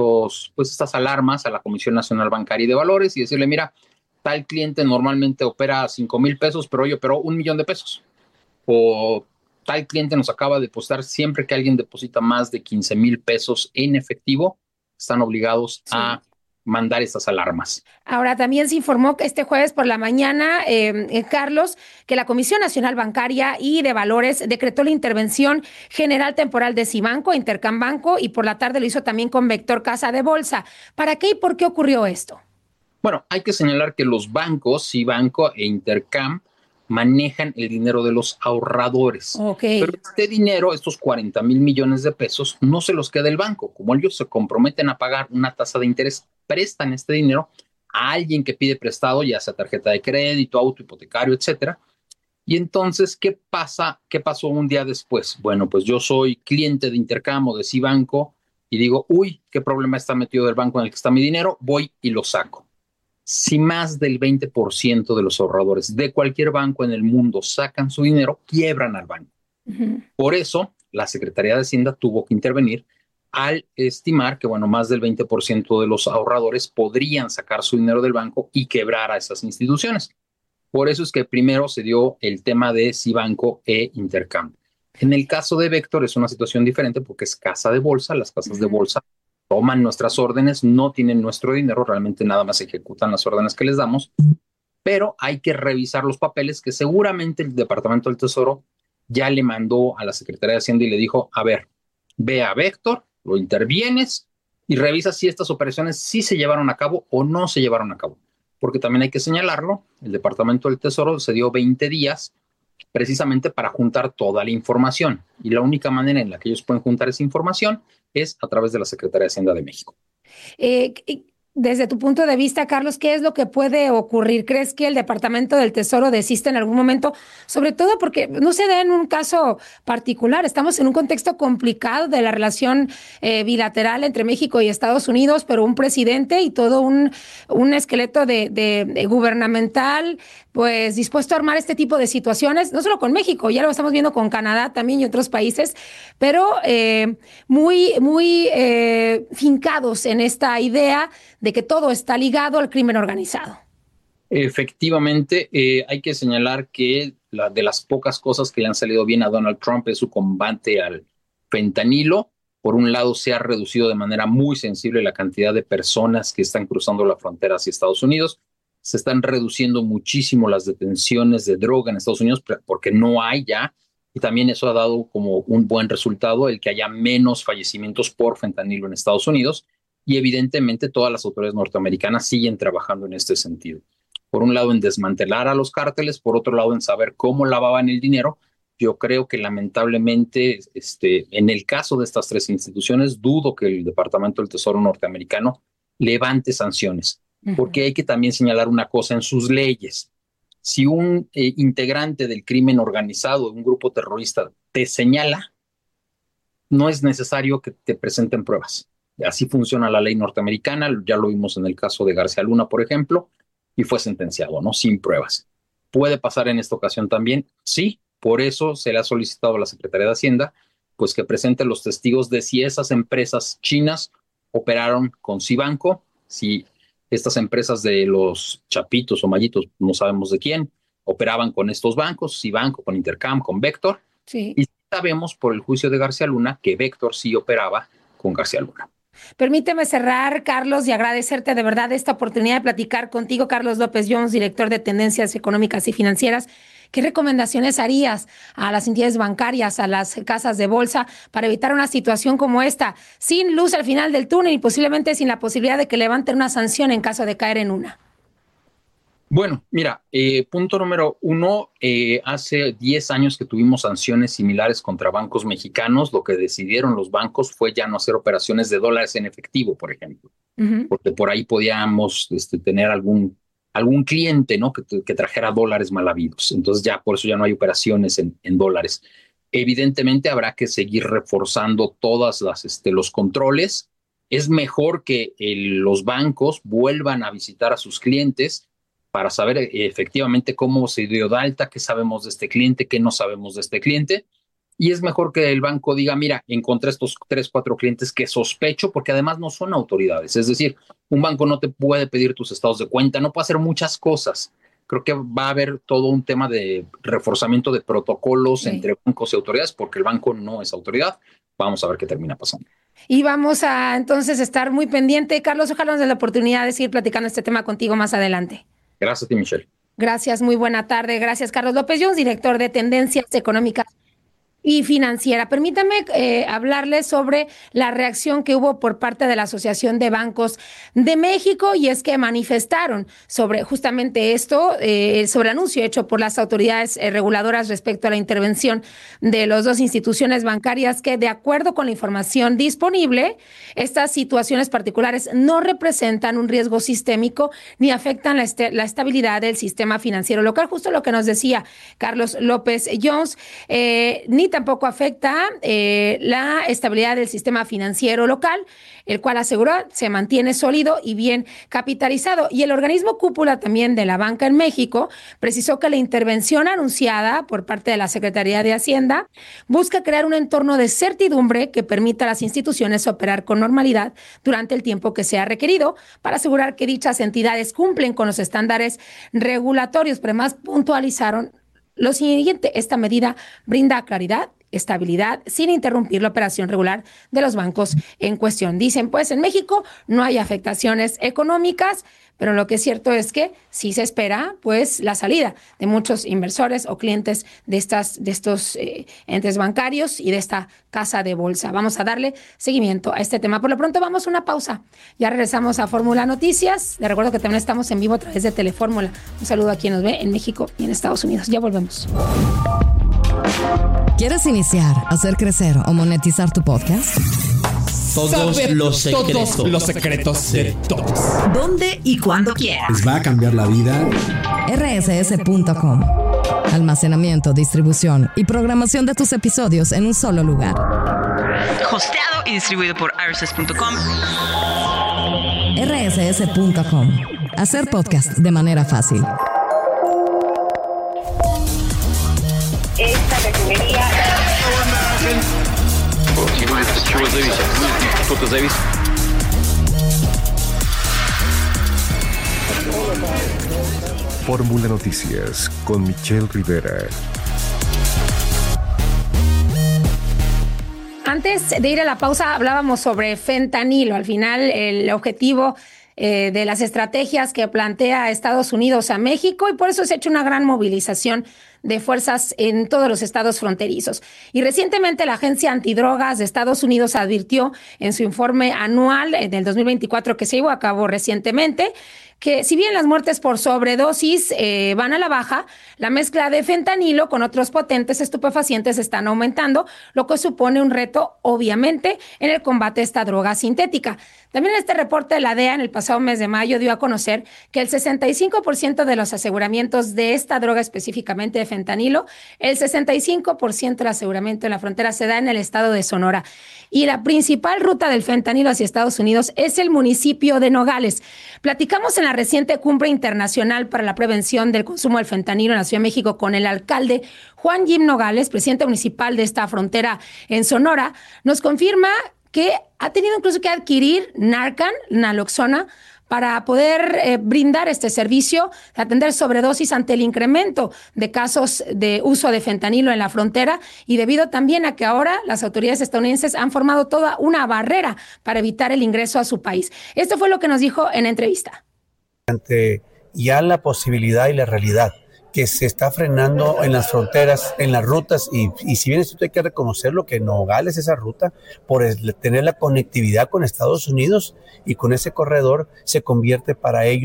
estas alarmas a la Comisión Nacional Bancaria y de Valores y decirle, mira, tal cliente normalmente opera 5,000 pesos, pero hoy operó 1 millón de pesos. O tal cliente nos acaba de depositar, siempre que alguien deposita más de 15,000 pesos en efectivo, están obligados a mandar estas alarmas. Ahora, también se informó que este jueves por la mañana, Carlos, que la Comisión Nacional Bancaria y de Valores decretó la intervención general temporal de Cibanco, Intercambanco, y por la tarde lo hizo también con Vector Casa de Bolsa. ¿Para qué y por qué ocurrió esto? Bueno, hay que señalar que los bancos, Cibanco e Intercam, manejan el dinero de los ahorradores. Pero este dinero, estos 40,000 millones de pesos, no se los queda el banco. Como ellos se comprometen a pagar una tasa de interés, prestan este dinero a alguien que pide prestado, ya sea tarjeta de crédito, auto, hipotecario, etcétera. Y entonces, ¿qué pasa? ¿Qué pasó un día después? Bueno, pues yo soy cliente de Intercam o de Cibanco y digo, uy, ¿qué problema está metido del banco en el que está mi dinero? Voy y lo saco. Si más del 20% de los ahorradores de cualquier banco en el mundo sacan su dinero, quiebran al banco. Por eso, la Secretaría de Hacienda tuvo que intervenir al estimar que, bueno, más del 20% de los ahorradores podrían sacar su dinero del banco y quebrar a esas instituciones. Por eso es que primero se dio el tema de Cibanco e Intercam. En el caso de Vector es una situación diferente porque es casa de bolsa. Las casas de bolsa toman nuestras órdenes, no tienen nuestro dinero, realmente nada más ejecutan las órdenes que les damos, pero hay que revisar los papeles que seguramente el Departamento del Tesoro ya le mandó a la Secretaría de Hacienda y le dijo, a ver, ve a Vector, lo intervienes y revisa si estas operaciones sí se llevaron a cabo o no se llevaron a cabo. Porque también hay que señalarlo, el Departamento del Tesoro se dio 20 días precisamente para juntar toda la información. Y la única manera en la que ellos pueden juntar esa información es a través de la Secretaría de Hacienda de México. Desde tu punto de vista, Carlos, ¿qué es lo que puede ocurrir? ¿Crees que el Departamento del Tesoro desista en algún momento? Sobre todo porque no se da en un caso particular. Estamos en un contexto complicado de la relación bilateral entre México y Estados Unidos, pero un presidente y todo un esqueleto de gubernamental, pues dispuesto a armar este tipo de situaciones, no solo con México, ya lo estamos viendo con Canadá también y otros países, pero muy fincados en esta idea de que todo está ligado al crimen organizado. Efectivamente, hay que señalar que de las pocas cosas que le han salido bien a Donald Trump es su combate al fentanilo. Por un lado, se ha reducido de manera muy sensible la cantidad de personas que están cruzando la frontera hacia Estados Unidos. Se están reduciendo muchísimo las detenciones de droga en Estados Unidos porque no hay ya, y también eso ha dado como un buen resultado el que haya menos fallecimientos por fentanilo en Estados Unidos. Y evidentemente todas las autoridades norteamericanas siguen trabajando en este sentido. Por un lado en desmantelar a los cárteles, por otro lado en saber cómo lavaban el dinero. Yo creo que lamentablemente en el caso de estas 3 instituciones dudo que el Departamento del Tesoro norteamericano levante sanciones, porque hay que también señalar una cosa en sus leyes. Si un integrante del crimen organizado, de un grupo terrorista, te señala, no es necesario que te presenten pruebas. Así funciona la ley norteamericana, ya lo vimos en el caso de García Luna, por ejemplo, y fue sentenciado, ¿no? Sin pruebas. ¿Puede pasar en esta ocasión también? Sí, por eso se le ha solicitado a la Secretaría de Hacienda, pues que presente los testigos de si esas empresas chinas operaron con Cibanco, si estas empresas de los chapitos o mallitos, no sabemos de quién, operaban con estos bancos, Cibanco, con Intercam, con Vector, sí. Y sabemos por el juicio de García Luna que Vector sí operaba con García Luna. Permíteme cerrar, Carlos, y agradecerte de verdad esta oportunidad de platicar contigo, Carlos López Jones, director de Tendencias Económicas y Financieras. ¿Qué recomendaciones harías a las entidades bancarias, a las casas de bolsa, para evitar una situación como esta, sin luz al final del túnel y posiblemente sin la posibilidad de que levanten una sanción en caso de caer en una? Bueno, mira, punto número 1, hace 10 años que tuvimos sanciones similares contra bancos mexicanos. Lo que decidieron los bancos fue ya no hacer operaciones de dólares en efectivo, por ejemplo, porque por ahí podíamos tener algún cliente, ¿no? que trajera dólares mal habidos. Entonces ya por eso ya no hay operaciones en dólares. Evidentemente habrá que seguir reforzando todas los controles. Es mejor que los bancos vuelvan a visitar a sus clientes para saber efectivamente cómo se dio de alta, qué sabemos de este cliente, qué no sabemos de este cliente. Y es mejor que el banco diga, mira, encontré estos 3, 4 clientes que sospecho, porque además no son autoridades. Es decir, un banco no te puede pedir tus estados de cuenta, no puede hacer muchas cosas. Creo que va a haber todo un tema de reforzamiento de protocolos entre bancos y autoridades, porque el banco no es autoridad. Vamos a ver qué termina pasando. Y vamos a entonces estar muy pendiente. Carlos, ojalá nos dé la oportunidad de seguir platicando este tema contigo más adelante. Gracias a ti, Michelle. Gracias, muy buena tarde. Gracias, Carlos López Jones, director de Tendencias Económicas y Financiera. Permítame hablarles sobre la reacción que hubo por parte de la Asociación de Bancos de México, y es que manifestaron sobre justamente esto, sobre el anuncio hecho por las autoridades reguladoras respecto a la intervención de las dos instituciones bancarias, que de acuerdo con la información disponible, estas situaciones particulares no representan un riesgo sistémico ni afectan la estabilidad del sistema financiero local. Justo lo que nos decía Carlos López Jones, ni tampoco afecta la estabilidad del sistema financiero local, el cual aseguró se mantiene sólido y bien capitalizado. Y el organismo cúpula también de la banca en México precisó que la intervención anunciada por parte de la Secretaría de Hacienda busca crear un entorno de certidumbre que permita a las instituciones operar con normalidad durante el tiempo que sea requerido para asegurar que dichas entidades cumplen con los estándares regulatorios. Pero además puntualizaron lo siguiente: esta medida brinda claridad, estabilidad, sin interrumpir la operación regular de los bancos en cuestión. Dicen, pues en México no hay afectaciones económicas, pero lo que es cierto es que sí se espera pues la salida de muchos inversores o clientes de estos entes bancarios y de esta casa de bolsa. Vamos a darle seguimiento a este tema. Por lo pronto vamos a una pausa. Ya regresamos a Fórmula Noticias. Les recuerdo que también estamos en vivo a través de Telefórmula. Un saludo a quien nos ve en México y en Estados Unidos. Ya volvemos. ¿Quieres iniciar, hacer crecer o monetizar tu podcast? Todos los secretos de todos. ¿Dónde y cuándo quieras? Les va a cambiar la vida. rss.com. Almacenamiento, distribución y programación de tus episodios en un solo lugar. Hosteado y distribuido por rss.com. rss.com. Hacer podcast de manera fácil. Esta refinería. Fórmula Noticias con Michelle Rivera. Antes de ir a la pausa hablábamos sobre fentanilo. Al final el objetivo de las estrategias que plantea Estados Unidos a México, y por eso se ha hecho una gran movilización de fuerzas en todos los estados fronterizos. Y recientemente la Agencia Antidrogas de Estados Unidos advirtió en su informe anual del 2024 que se llevó a cabo recientemente que si bien las muertes por sobredosis van a la baja, la mezcla de fentanilo con otros potentes estupefacientes están aumentando, lo que supone un reto, obviamente, en el combate a esta droga sintética. También este reporte de la DEA en el pasado mes de mayo dio a conocer que el 65% de los aseguramientos de esta droga, específicamente de fentanilo, el 65% del aseguramiento en la frontera se da en el estado de Sonora. Y la principal ruta del fentanilo hacia Estados Unidos es el municipio de Nogales. Platicamos en la reciente Cumbre Internacional para la Prevención del Consumo del Fentanilo en la Ciudad de México con el alcalde Juan Jim Nogales, presidente municipal de esta frontera en Sonora. Nos confirma que ha tenido incluso que adquirir Narcan, naloxona, para poder brindar este servicio, atender sobredosis ante el incremento de casos de uso de fentanilo en la frontera, y debido también a que ahora las autoridades estadounidenses han formado toda una barrera para evitar el ingreso a su país. Esto fue lo que nos dijo en entrevista. Ante ya la posibilidad y la realidad que se está frenando en las fronteras, en las rutas, y si bien esto hay que reconocerlo, que Nogales, esa ruta, por tener la conectividad con Estados Unidos y con ese corredor, se convierte para ellos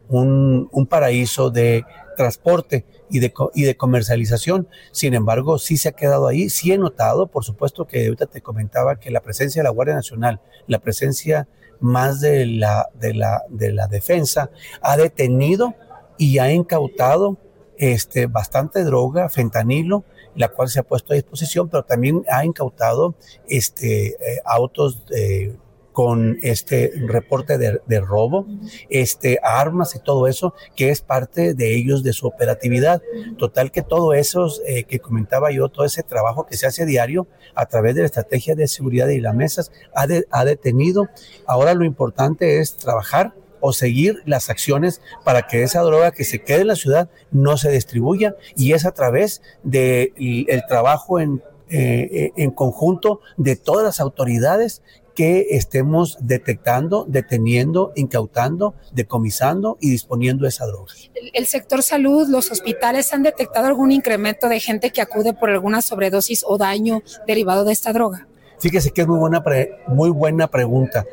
un paraíso de transporte y de comercialización. Sin embargo, sí se ha quedado ahí. Sí he notado, por supuesto, que ahorita te comentaba que la presencia de la Guardia Nacional, la presencia más de la defensa, ha detenido y ha incautado bastante droga, fentanilo, la cual se ha puesto a disposición, pero también ha incautado autos con reporte de robo, armas y todo eso, que es parte de ellos, de su operatividad. Total que todo eso que comentaba yo, todo ese trabajo que se hace diario a través de la estrategia de seguridad y las mesas, ha detenido. Ahora lo importante es trabajar o seguir las acciones para que esa droga que se quede en la ciudad no se distribuya, y es a través del trabajo en conjunto de todas las autoridades que estemos detectando, deteniendo, incautando, decomisando y disponiendo esa droga. ¿El sector salud, los hospitales han detectado algún incremento de gente que acude por alguna sobredosis o daño derivado de esta droga? Fíjese que es muy buena pregunta.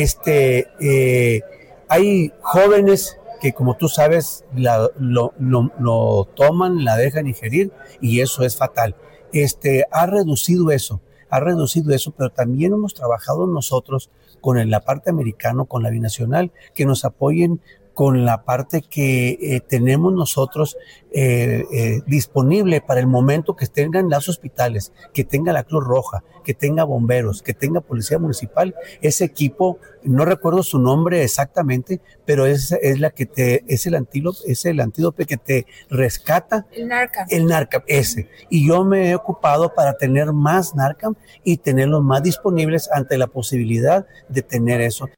Hay jóvenes que, como tú sabes, lo toman, la dejan ingerir, y eso es fatal. Ha reducido eso, pero también hemos trabajado nosotros con la parte americana, con la binacional, que nos apoyen con la parte que tenemos nosotros disponible para el momento que tengan los hospitales, que tenga la Cruz Roja, que tenga bomberos, que tenga policía municipal. Ese equipo, no recuerdo su nombre exactamente, pero es el antídoto que te rescata. El Narcan, ese. Y yo me he ocupado para tener más Narcan y tenerlos más disponibles ante la posibilidad de tener eso.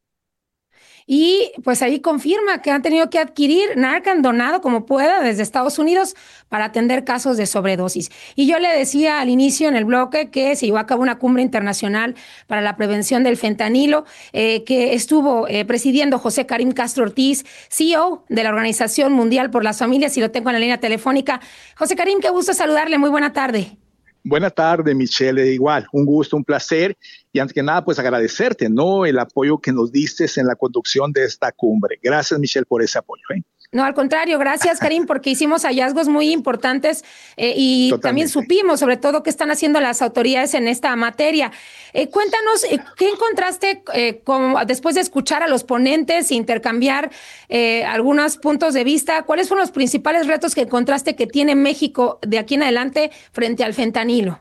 Y pues ahí confirma que han tenido que adquirir Narcan donado como pueda desde Estados Unidos para atender casos de sobredosis. Y yo le decía al inicio en el bloque que se llevó a cabo una cumbre internacional para la prevención del fentanilo, que estuvo presidiendo José Karim Castro Ortiz, CEO de la Organización Mundial por las Familias, y lo tengo en la línea telefónica. José Karim, qué gusto saludarle, muy buena tarde. Buenas tardes, Michelle, igual, un gusto, un placer, y antes que nada, pues agradecerte, ¿no?, el apoyo que nos diste en la conducción de esta cumbre. Gracias, Michelle, por ese apoyo, ¿eh? No, al contrario, gracias, Karim, porque hicimos hallazgos muy importantes y Totalmente. También supimos, sobre todo, qué están haciendo las autoridades en esta materia. Cuéntanos, ¿qué encontraste después de escuchar a los ponentes e intercambiar algunos puntos de vista? ¿Cuáles fueron los principales retos que encontraste que tiene México de aquí en adelante frente al fentanilo?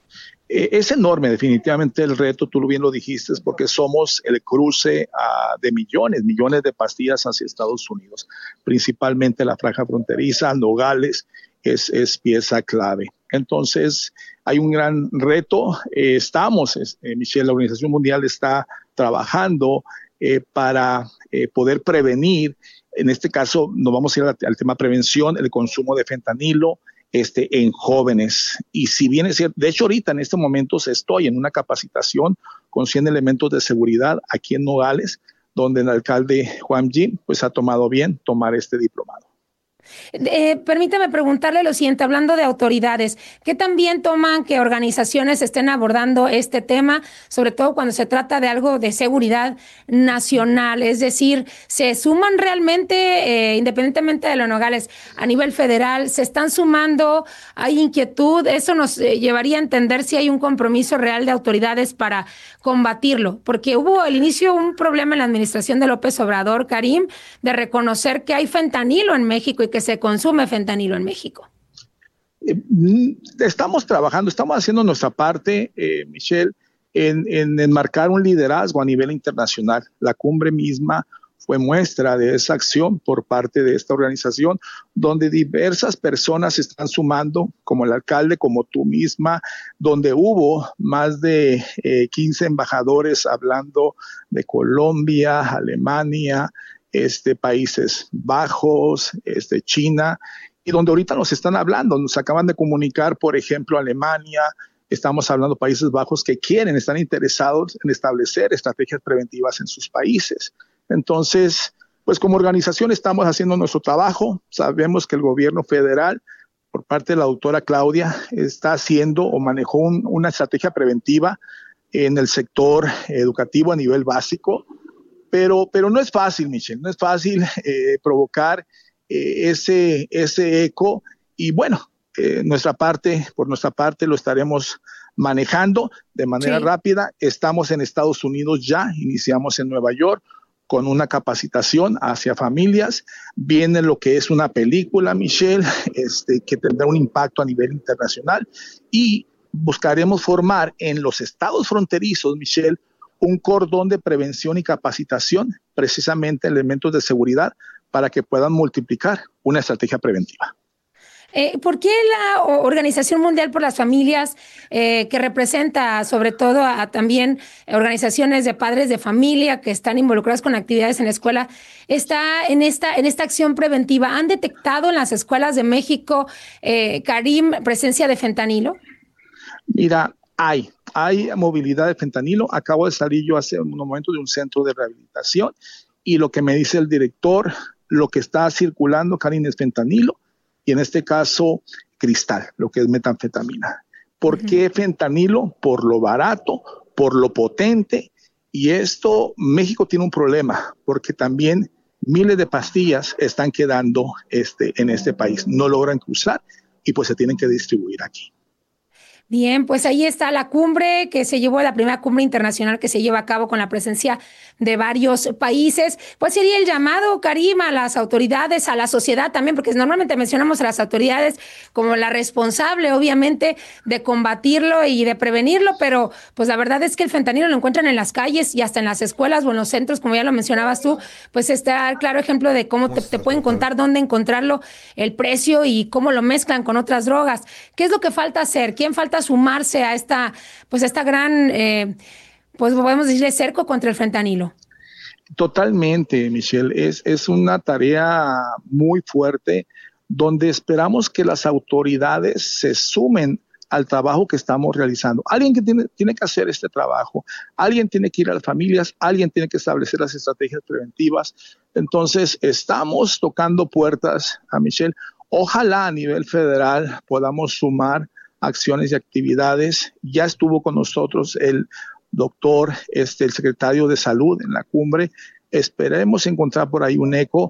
Es enorme, definitivamente, el reto, tú bien lo dijiste, porque somos el cruce de millones de pastillas hacia Estados Unidos, principalmente la franja fronteriza. Nogales es pieza clave. Entonces, hay un gran reto. Michelle, la Organización Mundial está trabajando para poder prevenir. En este caso, nos vamos a ir al tema prevención, el consumo de fentanilo, en jóvenes. Y si bien es cierto, de hecho ahorita en este momento estoy en una capacitación con 100 elementos de seguridad aquí en Nogales, donde el alcalde Juan Jim pues ha tomado bien tomar este diplomado. Permítame preguntarle lo siguiente, hablando de autoridades, ¿qué también toman que organizaciones estén abordando este tema, sobre todo cuando se trata de algo de seguridad nacional? Es decir, ¿se suman realmente, independientemente de los Nogales, a nivel federal, se están sumando? ¿Hay inquietud? Eso nos llevaría a entender si hay un compromiso real de autoridades para combatirlo, porque hubo al inicio un problema en la administración de López Obrador, Karim, de reconocer que hay fentanilo en México y que se consume fentanilo en México. Estamos trabajando, estamos haciendo nuestra parte, Michelle, en enmarcar un liderazgo a nivel internacional. La cumbre misma fue muestra de esa acción por parte de esta organización, donde diversas personas se están sumando, como el alcalde, como tú misma, donde hubo más de 15 embajadores hablando de Colombia, Alemania, Países Bajos, China, y donde ahorita nos están hablando, nos acaban de comunicar, por ejemplo, Alemania, estamos hablando de Países Bajos que están interesados en establecer estrategias preventivas en sus países. Entonces, pues como organización estamos haciendo nuestro trabajo. Sabemos que el gobierno federal, por parte de la doctora Claudia, está haciendo o manejó una estrategia preventiva en el sector educativo a nivel básico, Pero no es fácil, Michelle, no es fácil provocar ese eco y bueno, por nuestra parte lo estaremos manejando de manera rápida. Estamos en Estados Unidos ya, iniciamos en Nueva York con una capacitación hacia familias. Viene lo que es una película, Michelle, que tendrá un impacto a nivel internacional y buscaremos formar en los estados fronterizos, Michelle, un cordón de prevención y capacitación, precisamente elementos de seguridad, para que puedan multiplicar una estrategia preventiva. ¿Por qué la Organización Mundial por las Familias, que representa sobre todo a también organizaciones de padres de familia que están involucradas con actividades en la escuela, está en esta acción preventiva? ¿Han detectado en las escuelas de México, Karim, presencia de fentanilo? Mira, hay movilidad de fentanilo. Acabo de salir yo hace unos momentos de un centro de rehabilitación y lo que me dice el director, lo que está circulando, Karim, es fentanilo. Y en este caso, cristal, lo que es metanfetamina. ¿Por qué fentanilo? Por lo barato, por lo potente. Y esto, México tiene un problema, porque también miles de pastillas están quedando en este país. No logran cruzar y pues se tienen que distribuir aquí. Bien, pues ahí está la cumbre que se llevó, la primera cumbre internacional que se lleva a cabo con la presencia de varios países. Pues sería el llamado, Karim, a las autoridades, a la sociedad también, porque normalmente mencionamos a las autoridades como la responsable, obviamente, de combatirlo y de prevenirlo, pero pues la verdad es que el fentanilo lo encuentran en las calles y hasta en las escuelas o en los centros, como ya lo mencionabas tú, pues está el claro ejemplo de cómo te pueden contar dónde encontrarlo, el precio y cómo lo mezclan con otras drogas. ¿Qué es lo que falta hacer? ¿Quién falta sumarse a esta gran, pues podemos decirle, cerco contra el fentanilo? Totalmente, Michelle. Es una tarea muy fuerte donde esperamos que las autoridades se sumen al trabajo que estamos realizando. Alguien que tiene que hacer este trabajo, alguien tiene que ir a las familias, alguien tiene que establecer las estrategias preventivas. Entonces, estamos tocando puertas a Michelle. Ojalá a nivel federal podamos sumar acciones y actividades. Ya estuvo con nosotros el doctor, el secretario de Salud en la cumbre. Esperemos encontrar por ahí un eco,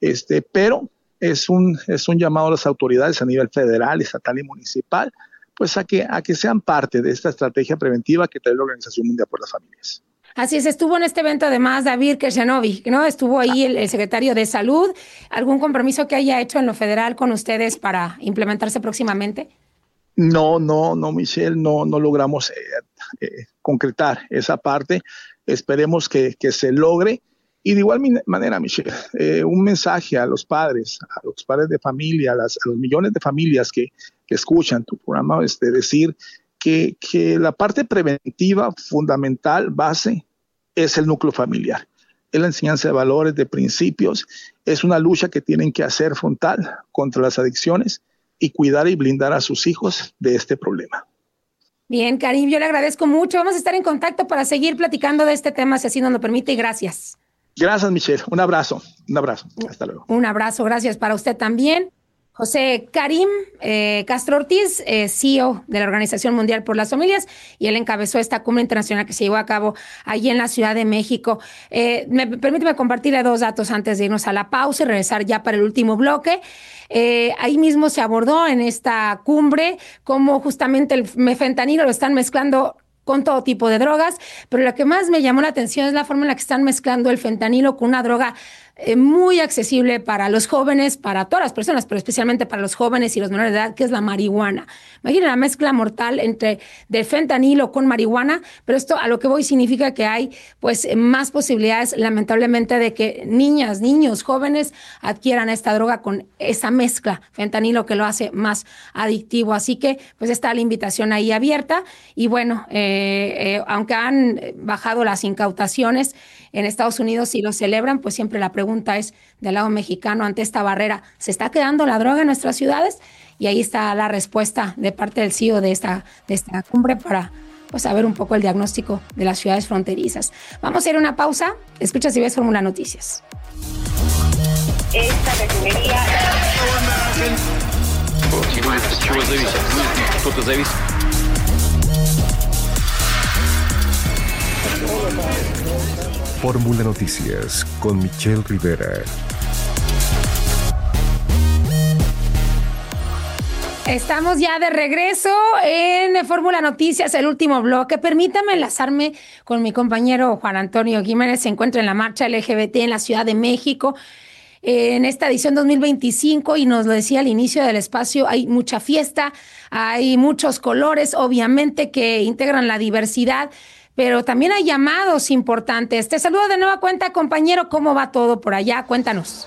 pero es un llamado a las autoridades a nivel federal, estatal y municipal, pues a que sean parte de esta estrategia preventiva que trae la Organización Mundial por las Familias. Así es, estuvo en este evento además David Kersanovic, ¿no? Estuvo ahí el secretario de Salud. ¿Algún compromiso que haya hecho en lo federal con ustedes para implementarse próximamente? No, Michelle, no logramos concretar esa parte. Esperemos que se logre. Y de igual manera, Michelle, un mensaje a los padres de familia, a los millones de familias que escuchan tu programa, decir que la parte preventiva fundamental, base, es el núcleo familiar. Es la enseñanza de valores, de principios. Es una lucha que tienen que hacer frontal contra las adicciones y cuidar y blindar a sus hijos de este problema. Bien, Karim, yo le agradezco mucho. Vamos a estar en contacto para seguir platicando de este tema, si así nos lo permite, y gracias. Gracias, Michelle. Un abrazo. Hasta luego. Un abrazo, gracias para usted también. José Karim Castro Ortiz, CEO de la Organización Mundial por las Familias, y él encabezó esta cumbre internacional que se llevó a cabo allí en la Ciudad de México. Permíteme compartirle dos datos antes de irnos a la pausa y regresar ya para el último bloque. Ahí mismo se abordó en esta cumbre cómo justamente el fentanilo lo están mezclando con todo tipo de drogas, pero lo que más me llamó la atención es la forma en la que están mezclando el fentanilo con una droga muy accesible para los jóvenes, para todas las personas, pero especialmente para los jóvenes y los menores de edad, que es la marihuana. Imaginen la mezcla mortal del fentanilo con marihuana, pero esto a lo que voy significa que hay pues más posibilidades, lamentablemente, de que niñas, niños, jóvenes adquieran esta droga con esa mezcla fentanilo que lo hace más adictivo. Así que pues está la invitación ahí abierta y bueno, aunque han bajado las incautaciones en Estados Unidos y lo celebran, pues siempre la pregunta es del lado mexicano ante esta barrera, ¿se está quedando la droga en nuestras ciudades? Y ahí está la respuesta de parte del CEO de esta cumbre para pues saber un poco el diagnóstico de las ciudades fronterizas. Vamos a ir a una pausa. Escucha si ves Fórmula Noticias. Esta refinería... Fórmula Noticias con Michelle Rivera. Estamos ya de regreso en Fórmula Noticias, el último bloque. Permítame enlazarme con mi compañero Juan Antonio Jiménez. Se encuentra en la marcha LGBT en la Ciudad de México en esta edición 2025 y nos lo decía al inicio del espacio, hay mucha fiesta, hay muchos colores, obviamente, que integran la diversidad, pero también hay llamados importantes. Te saludo de nueva cuenta, compañero. ¿Cómo va todo por allá? Cuéntanos.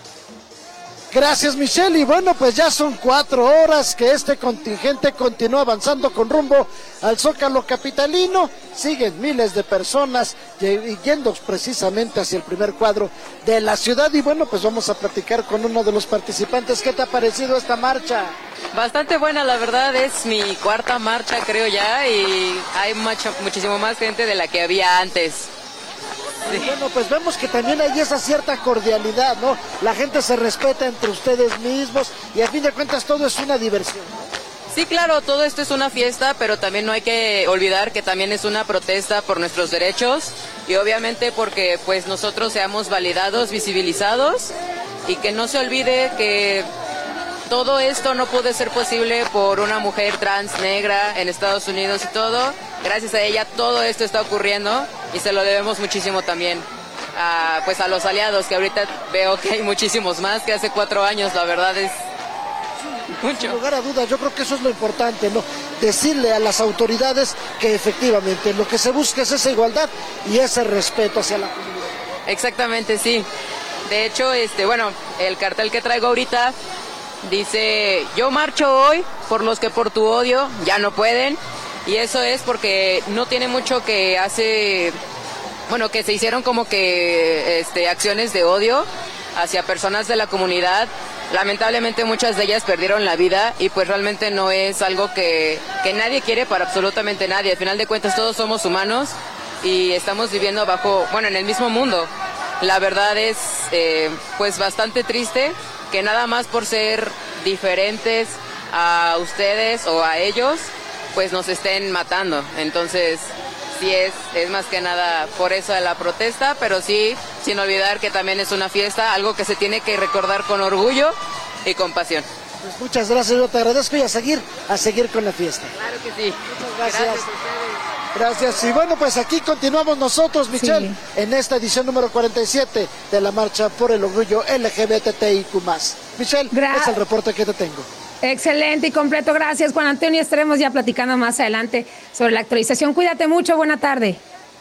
Gracias, Michelle. Y bueno, pues ya son 4 horas que este contingente continúa avanzando con rumbo al Zócalo capitalino. Siguen miles de personas yendo precisamente hacia el primer cuadro de la ciudad. Y bueno, pues vamos a platicar con uno de los participantes. ¿Qué te ha parecido esta marcha? Bastante buena, la verdad. Es mi 4ª marcha, creo ya, y hay muchísimo más gente de la que había antes. Sí. Bueno, pues vemos que también hay esa cierta cordialidad, ¿no? La gente se respeta entre ustedes mismos y a fin de cuentas todo es una diversión, ¿no? Sí, claro, todo esto es una fiesta, pero también no hay que olvidar que también es una protesta por nuestros derechos y obviamente porque pues nosotros seamos validados, visibilizados y que no se olvide que todo esto no puede ser posible por una mujer trans negra en Estados Unidos y todo. Gracias a ella todo esto está ocurriendo y se lo debemos muchísimo también pues a los aliados, que ahorita veo que hay muchísimos más que hace 4 años, la verdad es mucho. Sin lugar a dudas, yo creo que eso es lo importante, ¿no? Decirle a las autoridades que efectivamente lo que se busca es esa igualdad y ese respeto hacia la comunidad. Exactamente, sí. De hecho, bueno, el cartel que traigo ahorita dice: yo marcho hoy por los que por tu odio ya no pueden. Y eso es porque no tiene mucho que que se hicieron como que acciones de odio hacia personas de la comunidad. Lamentablemente muchas de ellas perdieron la vida y pues realmente no es algo que nadie quiere para absolutamente nadie. Al final de cuentas todos somos humanos y estamos viviendo en el mismo mundo. La verdad es pues bastante triste que nada más por ser diferentes a ustedes o a ellos pues nos estén matando. Entonces sí es más que nada por eso de la protesta, pero sí, sin olvidar que también es una fiesta, algo que se tiene que recordar con orgullo y con pasión. Pues muchas gracias, yo te agradezco y a seguir con la fiesta. Claro que sí. Muchas gracias. Gracias. Y bueno, pues aquí continuamos nosotros, Michelle, en esta edición número 47 de la Marcha por el Orgullo LGBTIQ+. Michelle, es el reporte que te tengo. Excelente y completo, gracias Juan Antonio, estaremos ya platicando más adelante sobre la actualización. Cuídate mucho, buena tarde.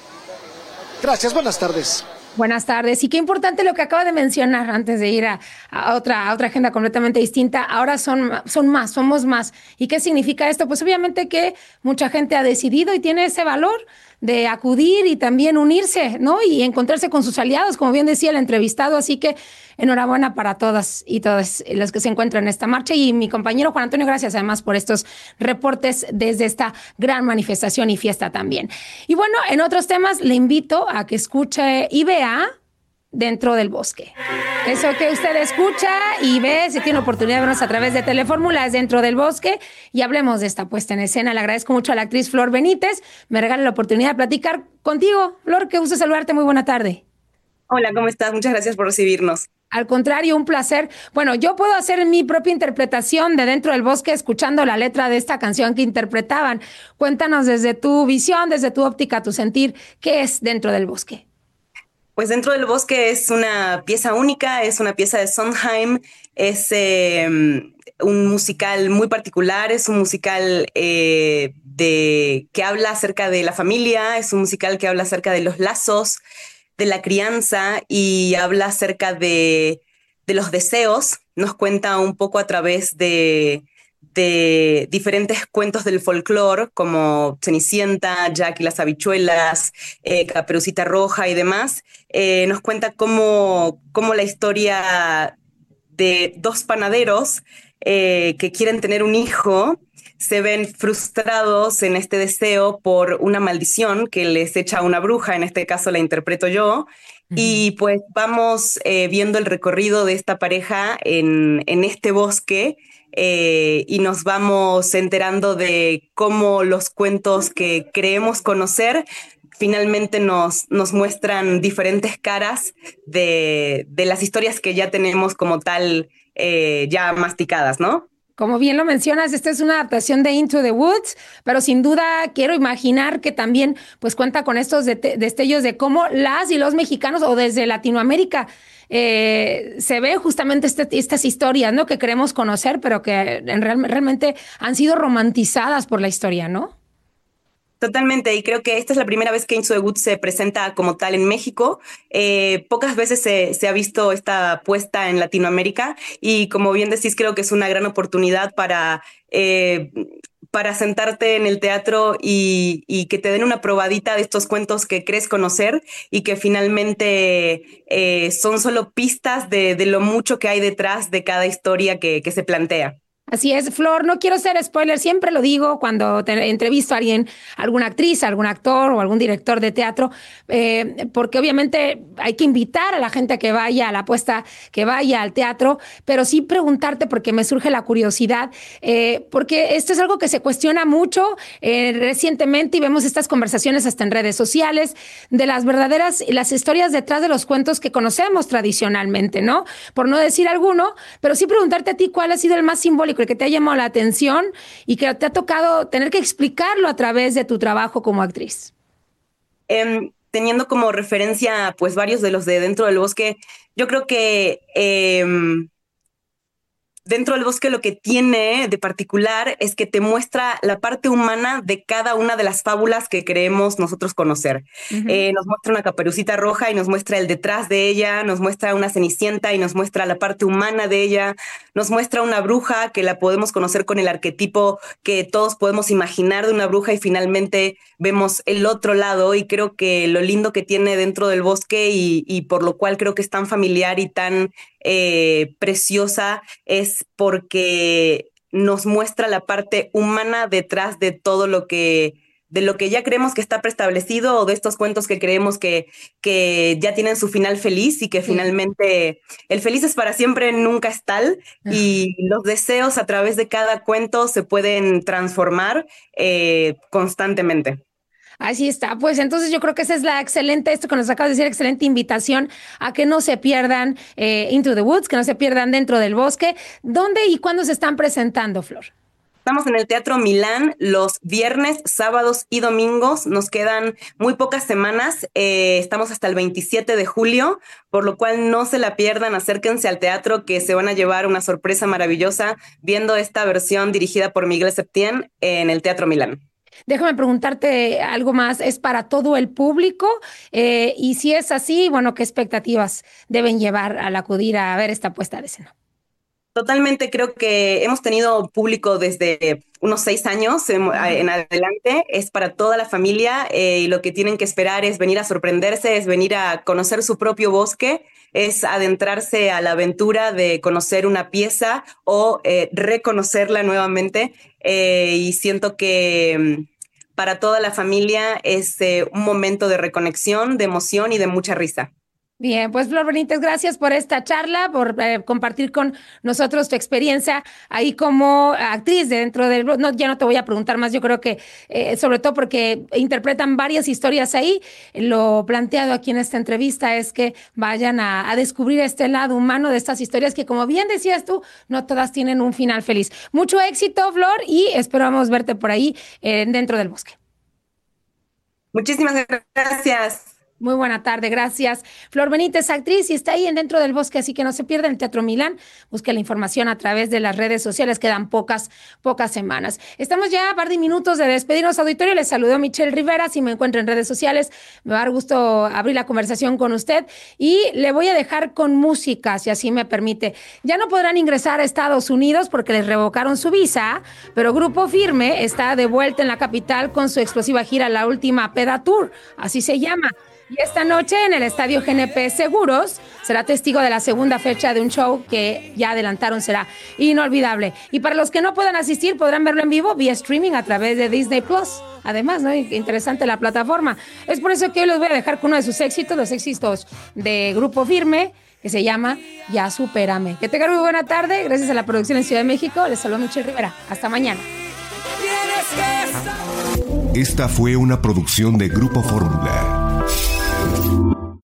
Gracias, buenas tardes. Buenas tardes, y qué importante lo que acaba de mencionar antes de ir a otra agenda completamente distinta. Ahora somos más. ¿Y qué significa esto? Pues obviamente que mucha gente ha decidido y tiene ese valor de acudir y también unirse, ¿no? Y encontrarse con sus aliados, como bien decía el entrevistado. Así que enhorabuena para todas y todos los que se encuentran en esta marcha. Y mi compañero Juan Antonio, gracias además por estos reportes desde esta gran manifestación y fiesta también. Y bueno, en otros temas le invito a que escuche y vea Dentro del Bosque. Eso que usted escucha y ve, si tiene oportunidad de vernos a través de Telefórmula, es Dentro del Bosque, y hablemos de esta puesta en escena. Le agradezco mucho a la actriz Flor Benítez, me regala la oportunidad de platicar contigo. Flor, qué gusto saludarte, muy buena tarde. Hola, ¿cómo estás? Muchas gracias por recibirnos. Al contrario, un placer. Bueno, yo puedo hacer mi propia interpretación de Dentro del Bosque escuchando la letra de esta canción que interpretaban. Cuéntanos desde tu visión, desde tu óptica, tu sentir, ¿qué es Dentro del Bosque? Pues Dentro del Bosque es una pieza única, es una pieza de Sondheim, es un musical muy particular, es un musical que habla acerca de la familia, es un musical que habla acerca de los lazos, de la crianza y habla acerca de los deseos. Nos cuenta un poco a través de diferentes cuentos del folclore como Cenicienta, Jack y las habichuelas, Caperucita Roja y demás. Nos cuenta cómo la historia de dos panaderos que quieren tener un hijo se ven frustrados en este deseo por una maldición que les echa una bruja, en este caso la interpreto yo. Y pues vamos viendo el recorrido de esta pareja en este bosque y nos vamos enterando de cómo los cuentos que creemos conocer finalmente nos muestran diferentes caras de las historias que ya tenemos como tal ya masticadas, ¿no? Como bien lo mencionas, esta es una adaptación de Into the Woods, pero sin duda quiero imaginar que también pues cuenta con estos destellos de cómo las y los mexicanos o desde Latinoamérica se ve justamente estas historias, ¿no? Que queremos conocer, pero que realmente han sido romantizadas por la historia, ¿no? Totalmente, y creo que esta es la primera vez que Into the Woods se presenta como tal en México. Pocas veces se ha visto esta puesta en Latinoamérica y como bien decís, creo que es una gran oportunidad para sentarte en el teatro y que te den una probadita de estos cuentos que crees conocer y que finalmente son solo pistas de lo mucho que hay detrás de cada historia que se plantea. Así es, Flor, no quiero ser spoiler, siempre lo digo cuando entrevisto a alguien, alguna actriz, algún actor o algún director de teatro, porque obviamente hay que invitar a la gente a que vaya a la puesta, que vaya al teatro, pero sí preguntarte, porque me surge la curiosidad, porque esto es algo que se cuestiona mucho recientemente y vemos estas conversaciones hasta en redes sociales de las verdaderas, las historias detrás de los cuentos que conocemos tradicionalmente, ¿no? Por no decir alguno, pero sí preguntarte a ti cuál ha sido el más simbólico, el que te ha llamado la atención y que te ha tocado tener que explicarlo a través de tu trabajo como actriz. Teniendo como referencia pues varios de los de Dentro del Bosque, yo creo que Dentro del Bosque lo que tiene de particular es que te muestra la parte humana de cada una de las fábulas que creemos nosotros conocer. Nos muestra una Caperucita Roja y nos muestra el detrás de ella, nos muestra una Cenicienta y nos muestra la parte humana de ella, nos muestra una bruja que la podemos conocer con el arquetipo que todos podemos imaginar de una bruja y finalmente vemos el otro lado, y creo que lo lindo que tiene Dentro del Bosque y por lo cual creo que es tan familiar y tan preciosa es porque nos muestra la parte humana detrás de todo lo que ya creemos que está preestablecido o de estos cuentos que creemos que ya tienen su final feliz y que finalmente el feliz es para siempre, nunca es tal, y los deseos a través de cada cuento se pueden transformar constantemente. Así está, pues entonces yo creo que esa es la excelente, esto que nos acabas de decir, excelente invitación a que no se pierdan Into the Woods, que no se pierdan Dentro del Bosque. ¿Dónde y cuándo se están presentando, Flor? Estamos en el Teatro Milán los viernes, sábados y domingos. Nos quedan muy pocas semanas. Estamos hasta el 27 de julio, por lo cual no se la pierdan. Acérquense al teatro, que se van a llevar una sorpresa maravillosa viendo esta versión dirigida por Miguel Septién en el Teatro Milán. Déjame preguntarte algo más, ¿es para todo el público? Y si es así, bueno, ¿qué expectativas deben llevar al acudir a ver esta puesta de escena? Totalmente, creo que hemos tenido público desde unos 6 años en adelante, es para toda la familia y lo que tienen que esperar es venir a sorprenderse, es venir a conocer su propio bosque, es adentrarse a la aventura de conocer una pieza o reconocerla nuevamente y siento que para toda la familia es un momento de reconexión, de emoción y de mucha risa. Bien, pues Flor Benítez, gracias por esta charla, por compartir con nosotros tu experiencia ahí como actriz de Dentro del... No, ya no te voy a preguntar más, yo creo que sobre todo porque interpretan varias historias ahí. Lo planteado aquí en esta entrevista es que vayan a descubrir este lado humano de estas historias que, como bien decías tú, no todas tienen un final feliz. Mucho éxito, Flor, y esperamos verte por ahí Dentro del Bosque. Muchísimas gracias. Muy buena tarde, gracias. Flor Benítez, actriz, y está ahí en Dentro del Bosque, así que no se pierda el Teatro Milán. Busque la información a través de las redes sociales, quedan pocas semanas. Estamos ya a par de minutos de despedirnos, auditorio. Les saludó Michelle Rivera. Si me encuentro en redes sociales, me va a dar gusto abrir la conversación con usted y le voy a dejar con música, si así me permite. Ya no podrán ingresar a Estados Unidos porque les revocaron su visa, pero Grupo Firme está de vuelta en la capital con su explosiva gira La Última Peda Tour, así se llama. Y esta noche en el Estadio GNP Seguros será testigo de la segunda fecha de un show que ya adelantaron, será inolvidable. Y para los que no puedan asistir, podrán verlo en vivo vía streaming a través de Disney Plus. Además, ¿no? Interesante la plataforma. Es por eso que hoy les voy a dejar con uno de sus éxitos, los éxitos de Grupo Firme, que se llama Ya Supérame. Que tengan muy buena tarde. Gracias a la producción en Ciudad de México. Les saludo Michelle Rivera. Hasta mañana. Esta fue una producción de Grupo Fórmula.